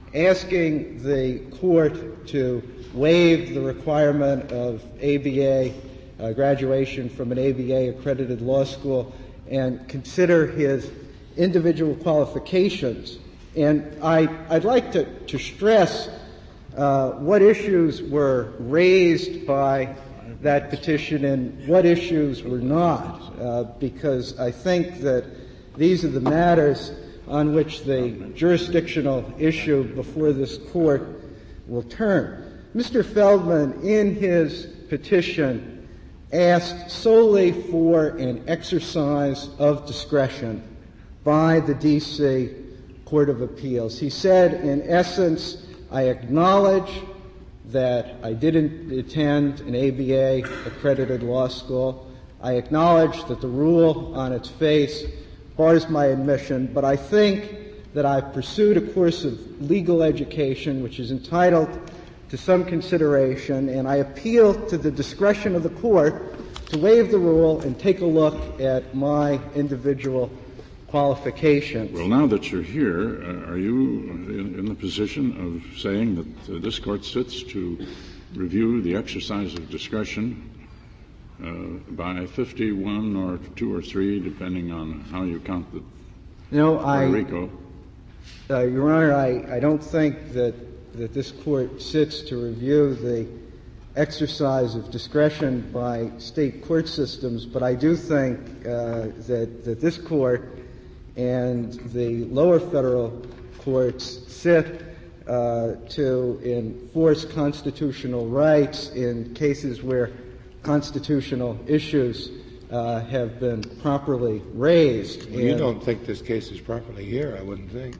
asking the court to waive the requirement of A B A uh, graduation from an A B A-accredited law school and consider his individual qualifications. And I, I'd like to, to stress uh, what issues were raised by that petition and what issues were not, uh, because I think that these are the matters on which the jurisdictional issue before this court will turn. Mister Feldman, in his petition, asked solely for an exercise of discretion by the D C Court of Appeals. He said, in essence, I acknowledge that I didn't attend an A B A-accredited law school. I acknowledge that the rule on its face bars my admission, but I think that I pursued a course of legal education which is entitled to some consideration, and I appeal to the discretion of the court to waive the rule and take a look at my individual qualifications. Well, now that you're here, uh, are you in, in the position of saying that uh, this court sits to review the exercise of discretion uh, by fifty-one or two or three, depending on how you count the no, Puerto I, Rico? Uh, Your Honor, I, I don't think that that this court sits to review the exercise of discretion by state court systems, but I do think uh, that, that this court and the lower federal courts sit uh, to enforce constitutional rights in cases where constitutional issues uh, have been properly raised. Well, you don't think this case is properly here, I wouldn't think.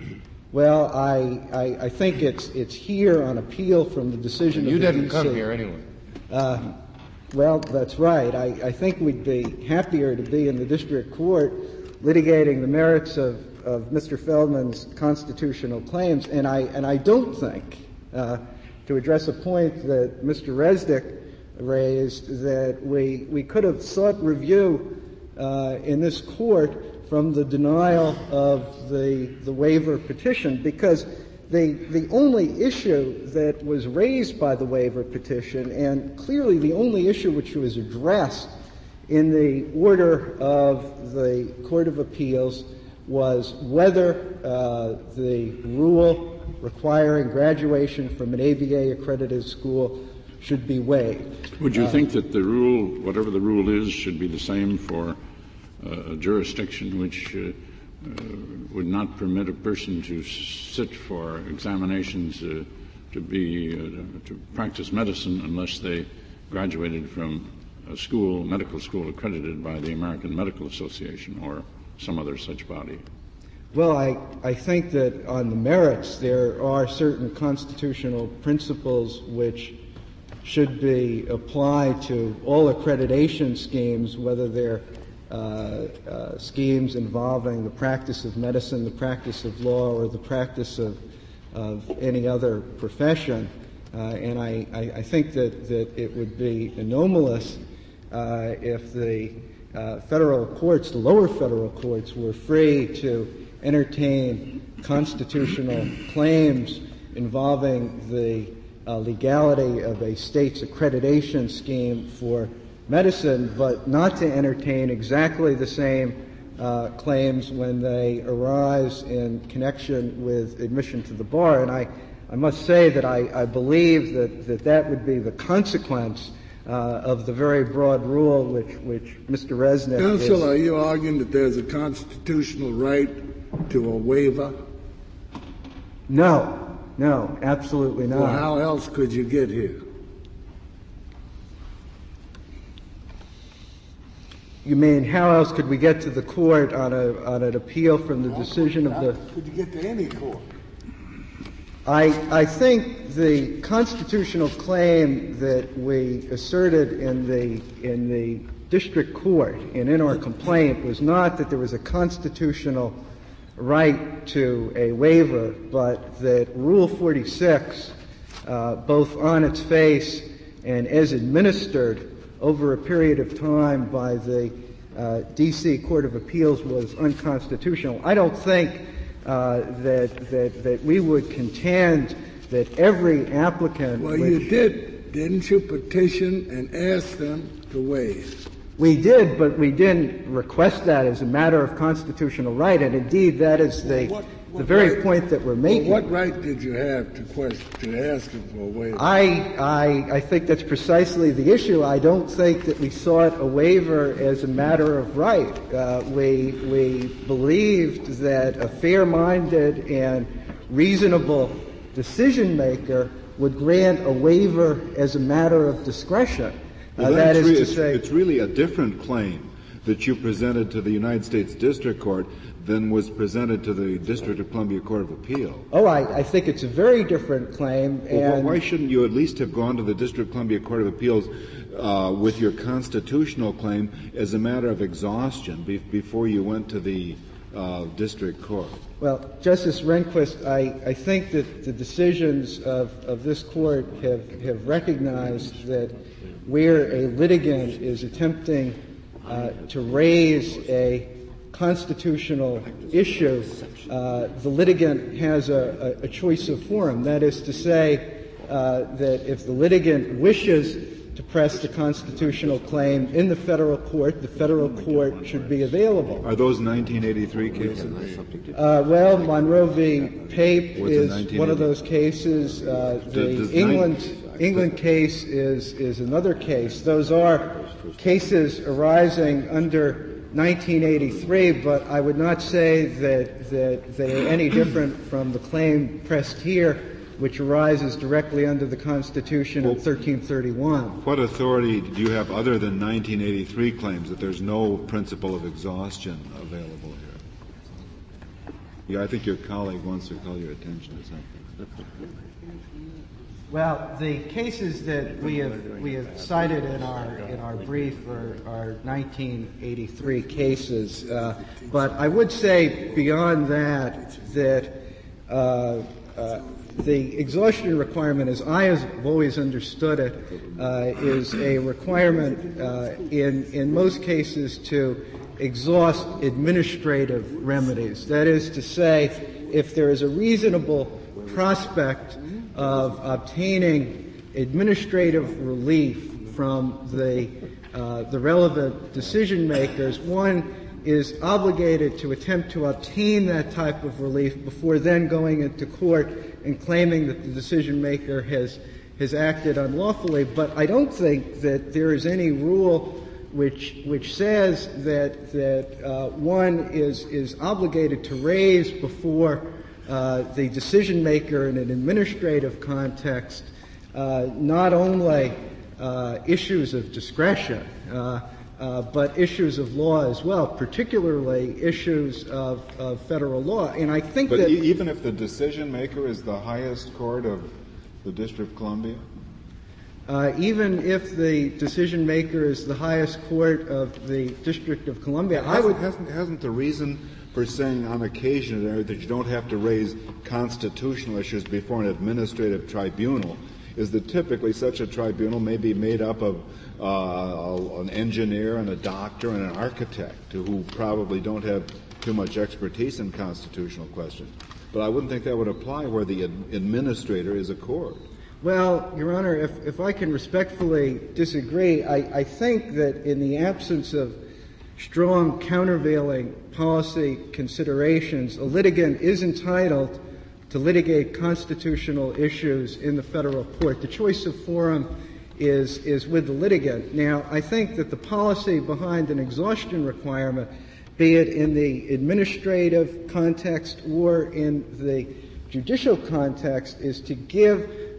Well, I, I, I think it's it's here on appeal from the decision you of the didn't D C. come here anyway. Uh, well, that's right. I, I think we'd be happier to be in the district court litigating the merits of, of Mister Feldman's constitutional claims, and I and I don't think, uh, to address a point that Mister Resnick raised, that we we could have sought review uh, in this court from the denial of the the waiver petition, because the the only issue that was raised by the waiver petition, and clearly the only issue which was addressed in the order of the Court of Appeals, was whether uh, the rule requiring graduation from an A B A-accredited school should be waived. Would you uh, think that the rule, whatever the rule is, should be the same for Uh, a jurisdiction which uh, uh, would not permit a person to sit for examinations uh, to be uh, to practice medicine unless they graduated from a school, medical school accredited by the American Medical Association or some other such body? Well, I, I think that on the merits there are certain constitutional principles which should be applied to all accreditation schemes, whether they're Uh, uh, schemes involving the practice of medicine, the practice of law, or the practice of, of any other profession. Uh, and I, I, I think that, that it would be anomalous uh, if the uh, federal courts, the lower federal courts, were free to entertain constitutional claims involving the uh, legality of a state's accreditation scheme for medicine, but not to entertain exactly the same uh, claims when they arise in connection with admission to the bar. And I, I must say that I, I believe that, that that would be the consequence uh, of the very broad rule which, which Mister Resnick Counsel, is. are you arguing that there's a constitutional right to a waiver? No, no, absolutely not. Well, how else could you get here? You mean how else could we get to the court on a on an appeal from the decision of the? Could you get to any court? I I think the constitutional claim that we asserted in the in the district court and in our complaint was not that there was a constitutional right to a waiver, but that Rule forty-six, uh, both on its face and as administered over a period of time by the uh, D C Court of Appeals, was unconstitutional. I don't think uh, that that that we would contend that every applicant. Well, which, you did, didn't you? Petition and ask them to waive. We did, but we didn't request that as a matter of constitutional right, and indeed that is the What, what the very right, point that we're making. Well, what right did you have to question, to ask them for a waiver? I, I, I think that's precisely the issue. I don't think that we sought a waiver as a matter of right. Uh, we, we believed that a fair-minded and reasonable decision maker would grant a waiver as a matter of discretion. Well, uh, that is re- to it's, say, it's really a different claim that you presented to the United States District Court than was presented to the District of Columbia Court of Appeal. Oh, I, I think it's a very different claim. Well, and why shouldn't you at least have gone to the District of Columbia Court of Appeals uh, with your constitutional claim as a matter of exhaustion be- before you went to the uh, District Court? Well, Justice Rehnquist, I, I think that the decisions of, of this Court have, have recognized that where a litigant is attempting uh, to raise a constitutional issue, uh, the litigant has a, a, a choice of forum. That is to say uh, that if the litigant wishes to press the constitutional claim in the federal court, the federal court should be available. Are those nineteen eighty-three cases? Uh, well, Monroe v. Pape Was is one of those cases. Uh, the does England nine- England case is is another case. Those are cases arising under nineteen eighty-three, but I would not say that that they are any different from the claim pressed here, which arises directly under the Constitution Well, of thirteen thirty-one. What authority do you have other than nineteen eighty-three claims that there's no principle of exhaustion available here? Yeah, I think your colleague wants to call your attention to something. Well, the cases that we have we have cited in our in our brief are, are nineteen eighty-three cases, uh, but I would say beyond that that uh, uh, the exhaustion requirement, as I have always understood it, uh, is a requirement uh, in in most cases to exhaust administrative remedies. That is to say, if there is a reasonable prospect of obtaining administrative relief from the uh, the relevant decision makers, one is obligated to attempt to obtain that type of relief before then going into court and claiming that the decision maker has has acted unlawfully. But I don't think that there is any rule which which says that that uh, one is is obligated to raise before Uh, the decision maker in an administrative context, uh, not only uh, issues of discretion, uh, uh, but issues of law as well, particularly issues of, of federal law. And I think but that e- even if the decision maker is the highest court of the District of Columbia? uh, even if the decision maker is the highest court of the District of Columbia, I would Hasn't, hasn't the reason for saying on occasion that you don't have to raise constitutional issues before an administrative tribunal is that typically such a tribunal may be made up of uh, an engineer and a doctor and an architect who probably don't have too much expertise in constitutional questions. But I wouldn't think that would apply where the ad- administrator is a court. Well, Your Honor, if, if I can respectfully disagree, I, I think that in the absence of strong countervailing policy considerations, a litigant is entitled to litigate constitutional issues in the federal court. The choice of forum is is with the litigant. Now, I think that the policy behind an exhaustion requirement, be it in the administrative context or in the judicial context, is to give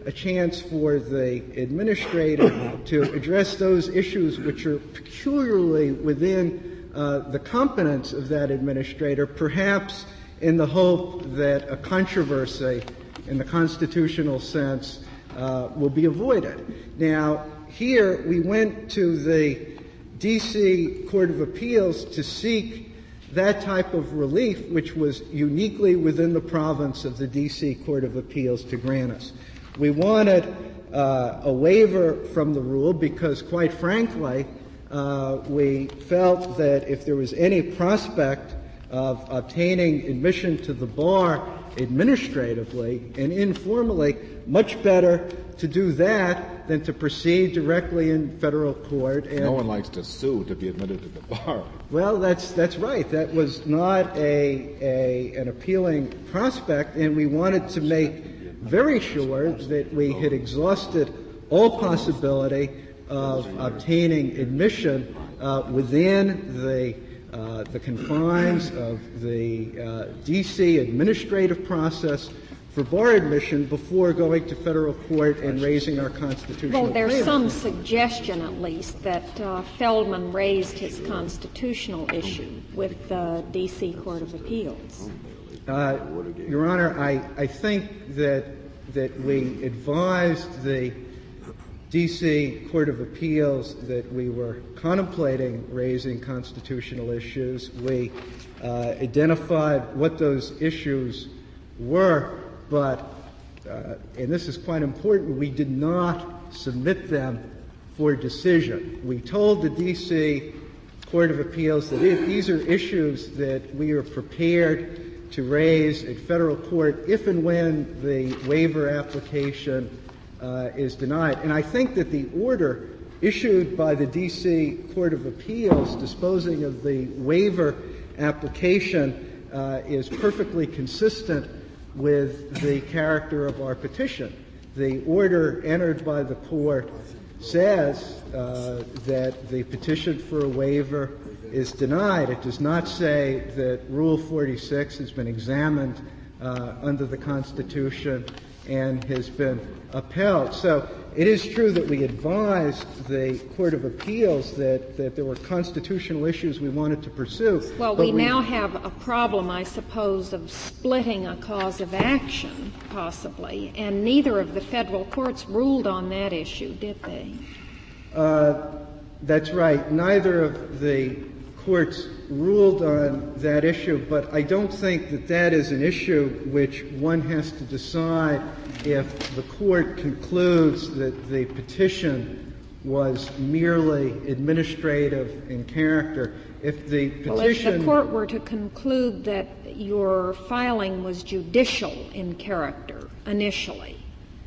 a chance for the administrator to address those issues which are peculiarly within uh, the competence of that administrator, perhaps in the hope that a controversy in the constitutional sense uh, will be avoided. Now, here we went to the D C Court of Appeals to seek that type of relief, which was uniquely within the province of the D C Court of Appeals to grant us. We wanted uh, a waiver from the rule because, quite frankly, uh, we felt that if there was any prospect of obtaining admission to the bar administratively and informally, much better to do that than to proceed directly in federal court. And no one likes to sue to be admitted to the bar. Well, that's that's right. That was not a, a an appealing prospect, and we wanted to make very sure that we had exhausted all possibility of obtaining admission uh, within the uh, the confines of the uh, D C administrative process for bar admission before going to federal court and raising our constitutional Well, there's claim. some suggestion, at least, that uh, Feldman raised his constitutional issue with the D C Court of Appeals. Uh, Your Honor, I, I think that that we advised the D C Court of Appeals that we were contemplating raising constitutional issues. We uh, identified what those issues were, but, uh, and this is quite important, we did not submit them for decision. We told the D C Court of Appeals that if these are issues that we are prepared to raise at federal court if and when the waiver application uh, is denied. And I think that the order issued by the D C Court of Appeals disposing of the waiver application uh, is perfectly consistent with the character of our petition. The order entered by the court says uh, that the petition for a waiver is denied. It does not say that Rule forty-six has been examined uh, under the Constitution and has been upheld. So it is true that we advised the Court of Appeals that, that there were constitutional issues we wanted to pursue. Well, we, we now have a problem, I suppose, of splitting a cause of action, possibly, and neither of the federal courts ruled on that issue, did they? Uh, that's right. Neither of the courts ruled on that issue, but I don't think that that is an issue which one has to decide if the court concludes that the petition was merely administrative in character. If the petition... Well, if the court were to conclude that your filing was judicial in character initially,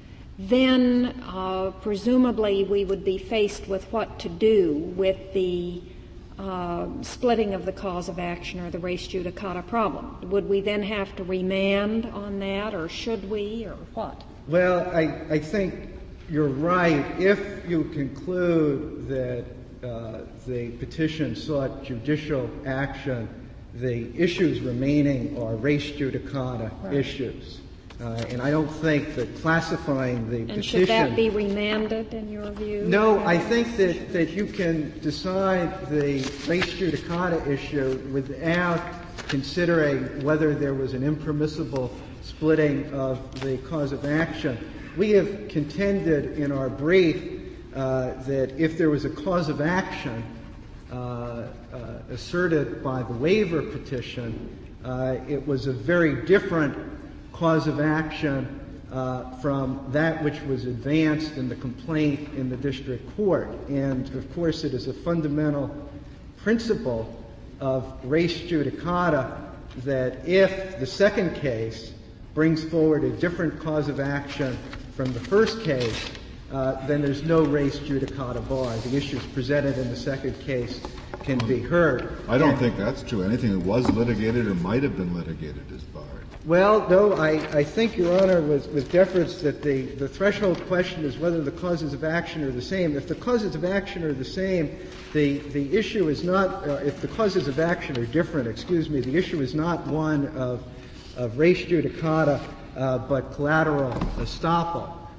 then uh, presumably we would be faced with what to do with the uh, splitting of the cause of action or the res judicata problem. Would we then have to remand on that, or should we, or what? Well, I, I think you're right. If you conclude that uh, the petition sought judicial action, the issues remaining are res judicata right. issues. Uh, and I don't think that classifying the and petition... And should that be remanded, in your view? No, I think that, that you can decide the res judicata issue without considering whether there was an impermissible splitting of the cause of action. We have contended in our brief uh, that if there was a cause of action uh, uh, asserted by the waiver petition, uh, it was a very different cause of action uh, from that which was advanced in the complaint in the district court. And, of course, it is a fundamental principle of res judicata that if the second case brings forward a different cause of action from the first case, uh, then there's no res judicata bar. The issues presented in the second case can be heard. I don't and, think that's true. Anything that was litigated or might have been litigated is barred. Well, no, I, I think, Your Honor, with, with deference that the, the threshold question is whether the causes of action are the same. If the causes of action are the same, the, the issue is not, uh, if the causes of action are different, excuse me, the issue is not one of, of res judicata, uh, but collateral estoppel.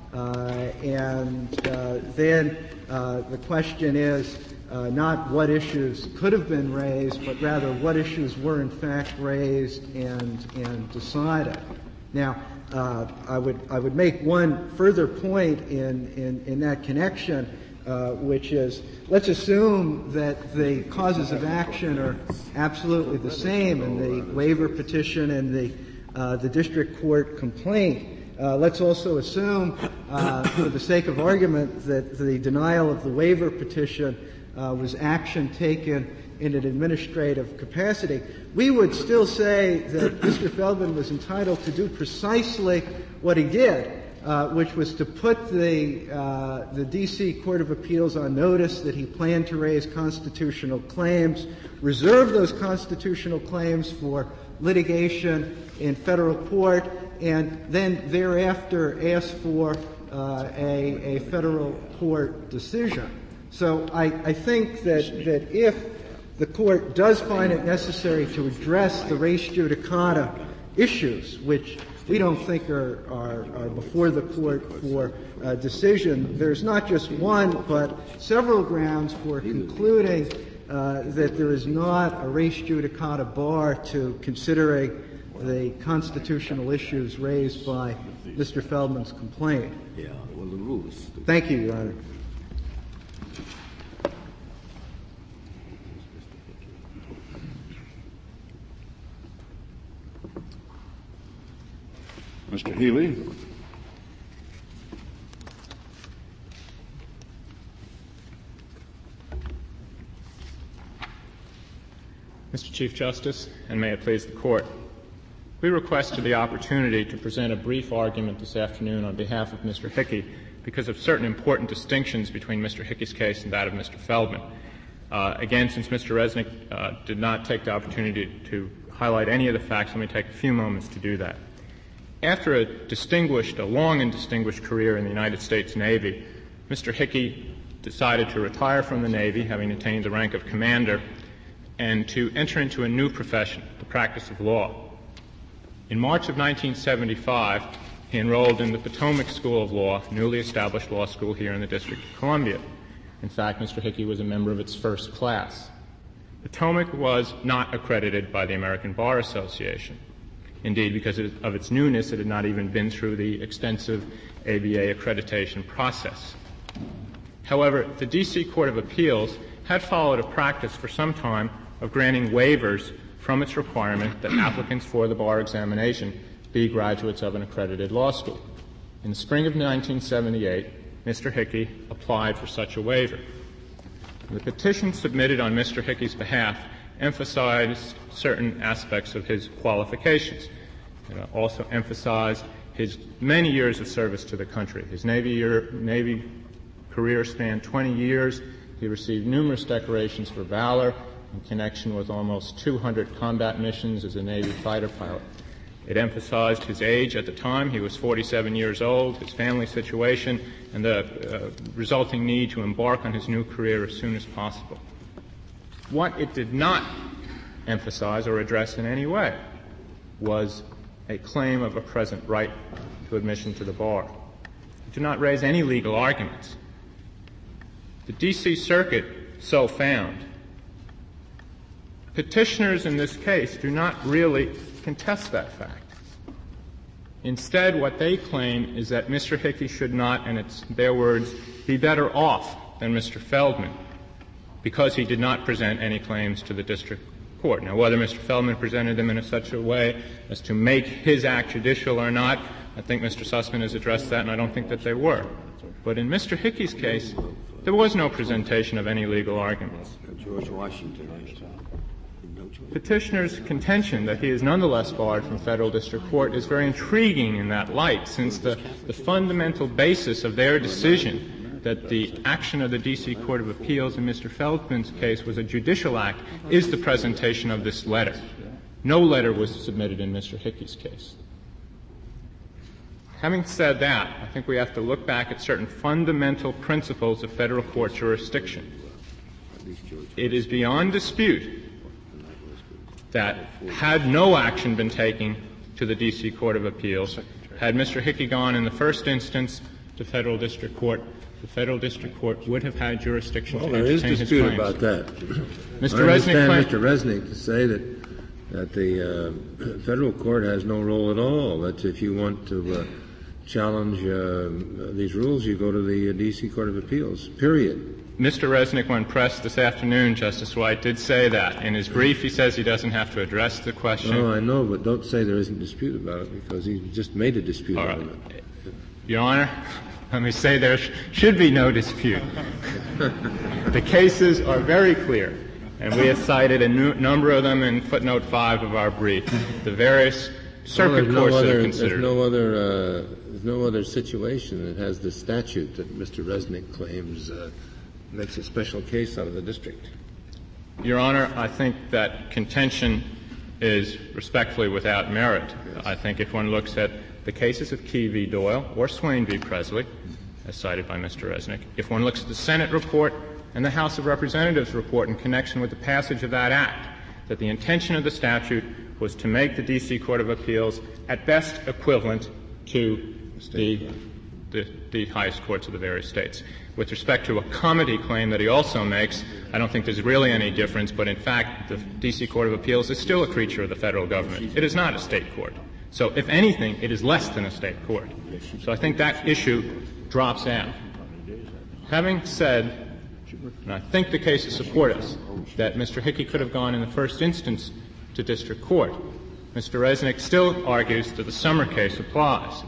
Uh, and uh, then uh, the question is uh, not what issues could have been raised, but rather what issues were in fact raised and and decided. Now, uh, I would I would make one further point in in, in that connection, uh, which is let's assume that the causes of action are absolutely the same in the waiver petition and the uh, the district court complaint. Uh, let's also assume, uh, for the sake of argument, that the denial of the waiver petition uh, was action taken in an administrative capacity. We would still say that Mister Feldman was entitled to do precisely what he did, uh, which was to put the uh, the D C Court of Appeals on notice that he planned to raise constitutional claims, reserve those constitutional claims for litigation in federal court, and then thereafter ask for uh, a, a federal court decision. So I, I think that, that if the court does find it necessary to address the res judicata issues, which we don't think are, are, are before the court for uh, decision, there's not just one but several grounds for concluding uh, that there is not a res judicata bar to considering the constitutional issues raised by Mister Feldman's complaint. Yeah, well, the rules. Thank you, Your Honor. Mister Healy. Mister Chief Justice, and may it please the Court, we requested the opportunity to present a brief argument this afternoon on behalf of Mister Hickey because of certain important distinctions between Mister Hickey's case and that of Mister Feldman. Uh, again, since Mister Resnick uh, did not take the opportunity to highlight any of the facts, let me take a few moments to do that. After a distinguished, a long and distinguished career in the United States Navy, Mister Hickey decided to retire from the Navy, having attained the rank of commander, and to enter into a new profession, the practice of law. In March of nineteen seventy-five, he enrolled in the Potomac School of Law, newly established law school here in the District of Columbia. In fact, Mister Hickey was a member of its first class. Potomac was not accredited by the American Bar Association. Indeed, because of its newness, it had not even been through the extensive A B A accreditation process. However, the D C Court of Appeals had followed a practice for some time of granting waivers from its requirement that applicants for the bar examination be graduates of an accredited law school. In the spring of nineteen seventy-eight, Mister Hickey applied for such a waiver. The petition submitted on Mister Hickey's behalf emphasized certain aspects of his qualifications. It also emphasized his many years of service to the country. His Navy, year, Navy career spanned twenty years. He received numerous decorations for valor in connection with almost two hundred combat missions as a Navy fighter pilot. It emphasized his age at the time. He was forty-seven years old, his family situation, and the uh, resulting need to embark on his new career as soon as possible. What it did not emphasize or address in any way was a claim of a present right to admission to the bar. It did not raise any legal arguments. The D C Circuit so found. Petitioners in this case do not really contest that fact. Instead, what they claim is that Mister Hickey should not, and it's their words, be better off than Mister Feldman because he did not present any claims to the district court. Now, whether Mister Feldman presented them in a such a way as to make his act judicial or not, I think Mister Sussman has addressed that, and I don't think that they were. But in Mister Hickey's case, there was no presentation of any legal arguments. George Washington. Petitioner's contention that he is nonetheless barred from federal district court is very intriguing in that light, since the, the fundamental basis of their decision that the action of the D C Court of Appeals in Mister Feldman's case was a judicial act is the presentation of this letter. No letter was submitted in Mister Hickey's case. Having said that, I think we have to look back at certain fundamental principles of federal court jurisdiction. It is beyond dispute that had no action been taken to the D C Court of Appeals, had Mister Hickey gone in the first instance to federal district court, the federal district court would have had jurisdiction well, to there is entertain his dispute claims. about that. Mister I Resnick understand claim- Mister Resnick to say that that the uh, federal court has no role at all. That if you want to uh, challenge uh, these rules, you go to the uh, D C Court of Appeals. Period. Mister Resnick, when pressed this afternoon, Justice White did say that. In his brief, he says he doesn't have to address the question. No, I know, but don't say there isn't dispute about it, because he just made a dispute All about right. it. Your Honor, let me say there sh- should be no dispute. The cases are very clear, and we have cited a n- number of them in footnote five of our brief. The various circuit well, courts no that other, have considered. There's no other, uh, there's no other situation that has the statute that Mister Resnick claims uh, makes a special case out of the district. Your Honor, I think that contention is respectfully without merit. Yes. I think if one looks at the cases of Key v. Doyle or Swain v. Presley, as cited by Mister Resnick, if one looks at the Senate report and the House of Representatives report in connection with the passage of that act, that the intention of the statute was to make the D C Court of Appeals at best equivalent to the, the, the highest courts of the various states. With respect to a comity claim that he also makes, I don't think there's really any difference, but in fact the D C Court of Appeals is still a creature of the federal government. It is not a state court. So if anything, it is less than a state court. So I think that issue drops out. Having said, and I think the cases support us, that Mister Hickey could have gone in the first instance to district court, Mister Resnick still argues that the Summer case applies.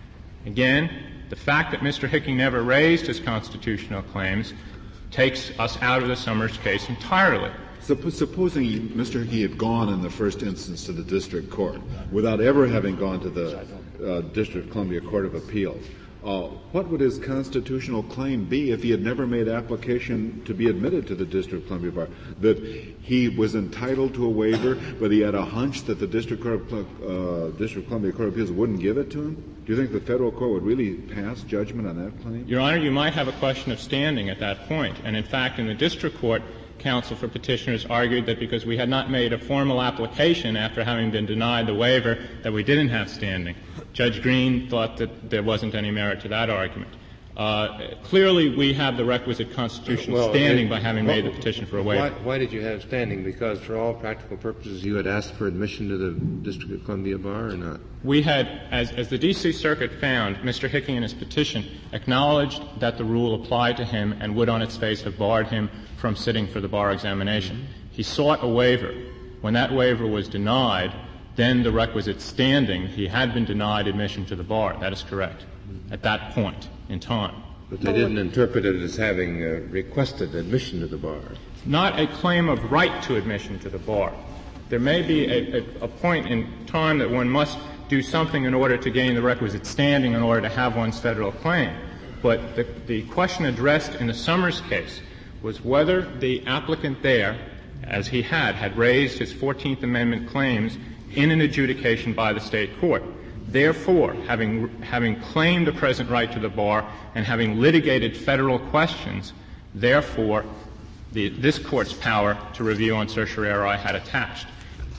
Again, the fact that Mister Hickey never raised his constitutional claims takes us out of the Summers case entirely. Supposing Mister Hickey had gone in the first instance to the district court without ever having gone to the uh, District of Columbia Court of Appeals, uh, what would his constitutional claim be if he had never made application to be admitted to the District of Columbia Bar? That he was entitled to a waiver, but he had a hunch that the District, Court of, uh, District of Columbia Court of Appeals wouldn't give it to him? Do you think the federal court would really pass judgment on that claim? Your Honor, you might have a question of standing at that point. And in fact, in the district court, counsel for petitioners argued that because we had not made a formal application after having been denied the waiver, that we didn't have standing. Judge Green thought that there wasn't any merit to that argument. Uh, clearly, we have the requisite constitutional well, standing it, by having well, made the petition for a waiver. Why, why did you have standing? Because for all practical purposes, you had asked for admission to the District of Columbia Bar or not? We had, as, as the D C Circuit found, Mister Hickey in his petition acknowledged that the rule applied to him and would on its face have barred him from sitting for the bar examination. He sought a waiver. When that waiver was denied, then the requisite standing, he had been denied admission to the bar. That is correct. At that point in time. But they didn't interpret it as having uh, requested admission to the bar. Not a claim of right to admission to the bar. There may be a, a, a point in time that one must do something in order to gain the requisite standing in order to have one's federal claim. But the, the question addressed in the Summers case was whether the applicant there, as he had, had raised his fourteenth Amendment claims in an adjudication by the state court. Therefore, having, having claimed a present right to the bar and having litigated federal questions, therefore, the, this Court's power to review on certiorari had attached.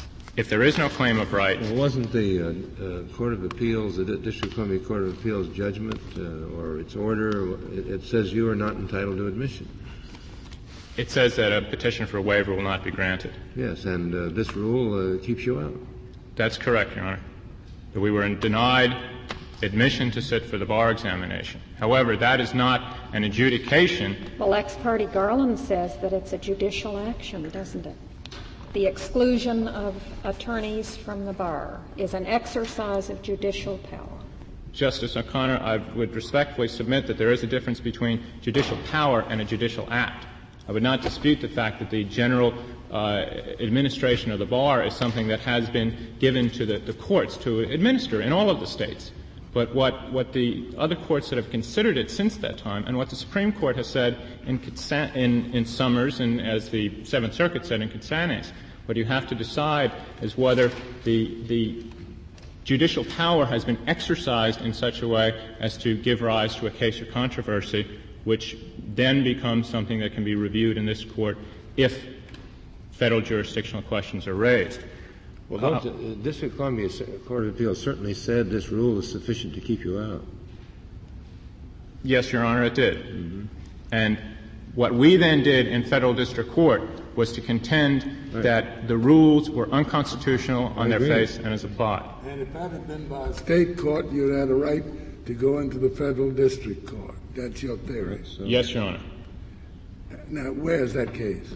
If there is no claim of right... Well, wasn't the uh, uh, Court of Appeals, the District of Columbia Court of Appeals judgment uh, or its order, it, it says you are not entitled to admission? It says that a petition for a waiver will not be granted. Yes, and uh, this rule uh, keeps you out. That's correct, Your Honor. That we were denied admission to sit for the bar examination. However, that is not an adjudication. Well, ex parte Garland says that it's a judicial action, doesn't it? The exclusion of attorneys from the bar is an exercise of judicial power. Justice O'Connor, I would respectfully submit that there is a difference between judicial power and a judicial act. I would not dispute the fact that the general uh, administration of the bar is something that has been given to the, the courts to administer in all of the states. But what, what the other courts that have considered it since that time, and what the Supreme Court has said in, in, in Summers and as the Seventh Circuit said in Kitsanes, what you have to decide is whether the, the judicial power has been exercised in such a way as to give rise to a case of controversy, which then becomes something that can be reviewed in this Court if federal jurisdictional questions are raised. Well, uh, the District of Columbia Court of Appeals certainly said this rule is sufficient to keep you out. Yes, Your Honor, it did. Mm-hmm. And what we then did in federal district court was to contend right. that the rules were unconstitutional on their face and as applied. And if that had been by a state court, you'd had a right to go into the federal district court. That's your theory. So. Yes, Your Honor. Now, where is that case?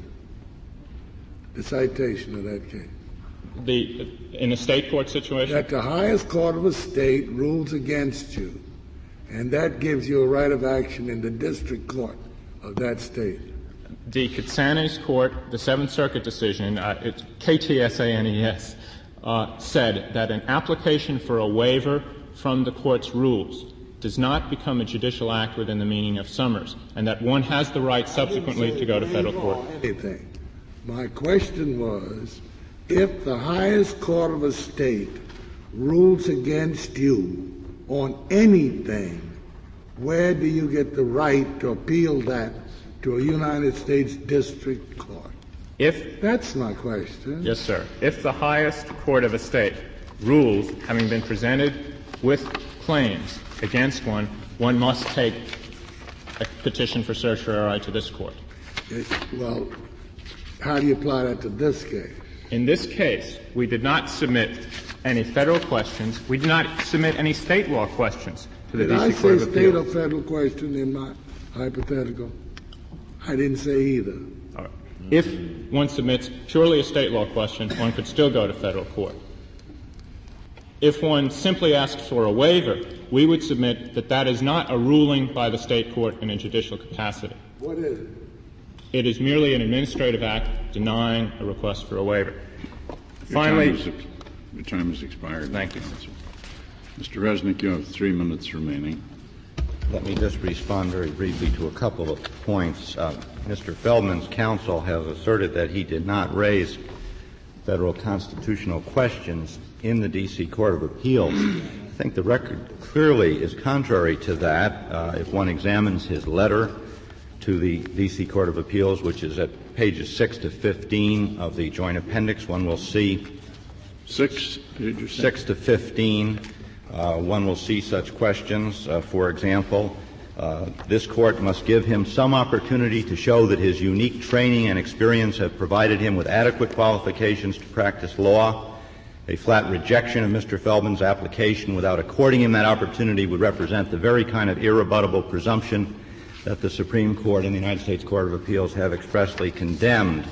The citation of that case. The in a state court situation? That the highest court of a state rules against you, and that gives you a right of action in the district court of that state. The Katsanes Court, the Seventh Circuit decision, uh, it's K T S A N E S, uh, said that an application for a waiver from the court's rules does not become a judicial act within the meaning of Summers, and that one has the right subsequently to go to federal court. Anything. My question was, if the highest court of a state rules against you on anything, where do you get the right to appeal that to a United States district court? If That's my question. Yes, sir. If the highest court of a state rules, having been presented with claims against one, one must take a petition for certiorari to this court. It, well, how do you apply that to this case? In this case, we did not submit any federal questions. We did not submit any state law questions to the did D C Court of Appeals. Did I say state or federal question in my hypothetical? I didn't say either. All right. If one submits purely a state law question, one could still go to federal court. If one simply asks for a waiver, we would submit that that is not a ruling by the state court in a judicial capacity. What is it? It is merely an administrative act denying a request for a waiver. Your Finally, time has, your time has expired. Thank you. Mister Resnick, you have three minutes remaining. Let me just respond very briefly to a couple of points. Uh, Mister Feldman's counsel has asserted that he did not raise federal constitutional questions in the D C Court of Appeals. I think the record clearly is contrary to that. Uh, if one examines his letter to the D C Court of Appeals, which is at pages six to fifteen of the joint appendix, one will see six, six to fifteen. Uh, one will see such questions. Uh, for example, uh, this court must give him some opportunity to show that his unique training and experience have provided him with adequate qualifications to practice law. A flat rejection of Mister Feldman's application without according him that opportunity would represent the very kind of irrebuttable presumption that the Supreme Court and the United States Court of Appeals have expressly condemned.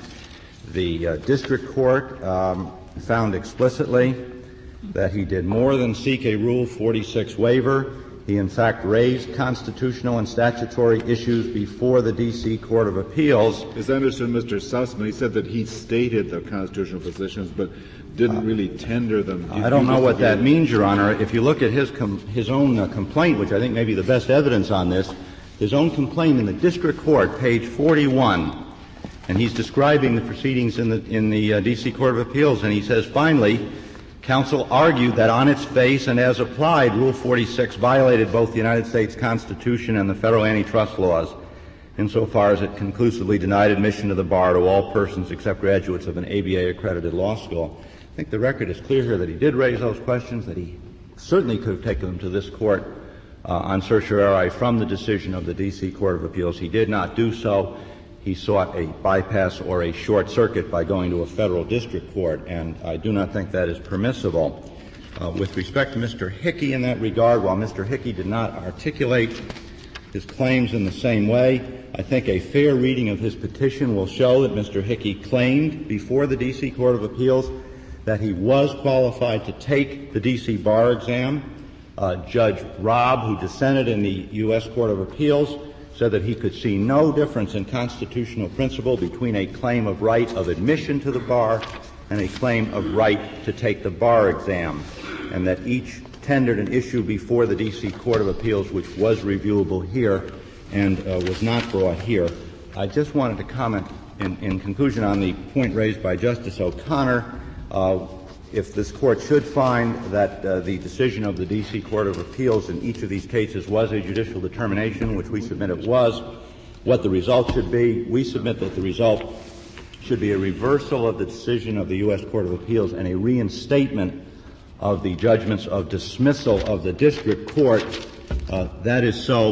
The uh, district court um, found explicitly that he did more than seek a Rule forty-six waiver. He, in fact, raised constitutional and statutory issues before the D C Court of Appeals. As I understood Mister Sussman, he said that he stated the constitutional positions, but didn't uh, really tender them. I don't know what that means, Your Honor. If you look at his com- his own uh, complaint, which I think may be the best evidence on this, his own complaint in the district court, page forty-one, and he's describing the proceedings in the in the uh, D C Court of Appeals, and he says, finally, counsel argued that on its face and as applied, Rule forty-six violated both the United States Constitution and the federal antitrust laws insofar as it conclusively denied admission to the bar to all persons except graduates of an A B A-accredited law school. I think the record is clear here that he did raise those questions, that he certainly could have taken them to this court uh, on certiorari from the decision of the D C Court of Appeals. He did not do so. He sought a bypass or a short circuit by going to a federal district court, and I do not think that is permissible. Uh, with respect to Mister Hickey in that regard, while Mister Hickey did not articulate his claims in the same way, I think a fair reading of his petition will show that Mister Hickey claimed before the D C Court of Appeals that he was qualified to take the D C bar exam. Uh, Judge Robb, who dissented in the U S Court of Appeals, said that he could see no difference in constitutional principle between a claim of right of admission to the bar and a claim of right to take the bar exam, and that each tendered an issue before the D C Court of Appeals which was reviewable here and uh, was not brought here. I just wanted to comment in, in conclusion on the point raised by Justice O'Connor. Uh, if this Court should find that uh, the decision of the D C Court of Appeals in each of these cases was a judicial determination, which we submit it was, what the result should be, we submit that the result should be a reversal of the decision of the U S Court of Appeals and a reinstatement of the judgments of dismissal of the district court. Uh, that is so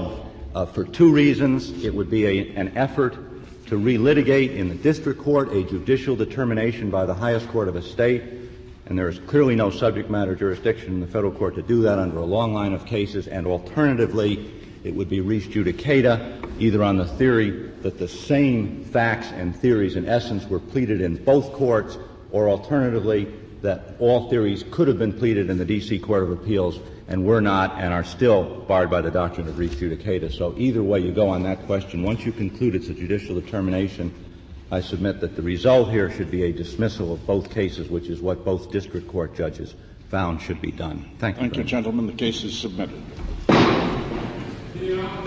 uh, for two reasons. It would be a, an effort to relitigate in the district court a judicial determination by the highest court of a state, and there is clearly no subject matter jurisdiction in the federal court to do that under a long line of cases, and alternatively, it would be res judicata, either on the theory that the same facts and theories in essence were pleaded in both courts, or alternatively, that all theories could have been pleaded in the D C Court of Appeals and were not and are still barred by the doctrine of res judicata. So either way you go on that question, once you conclude it's a judicial determination, I submit that the result here should be a dismissal of both cases, which is what both district court judges found should be done. Thank you. Thank you, gentlemen. The case is submitted. Yeah.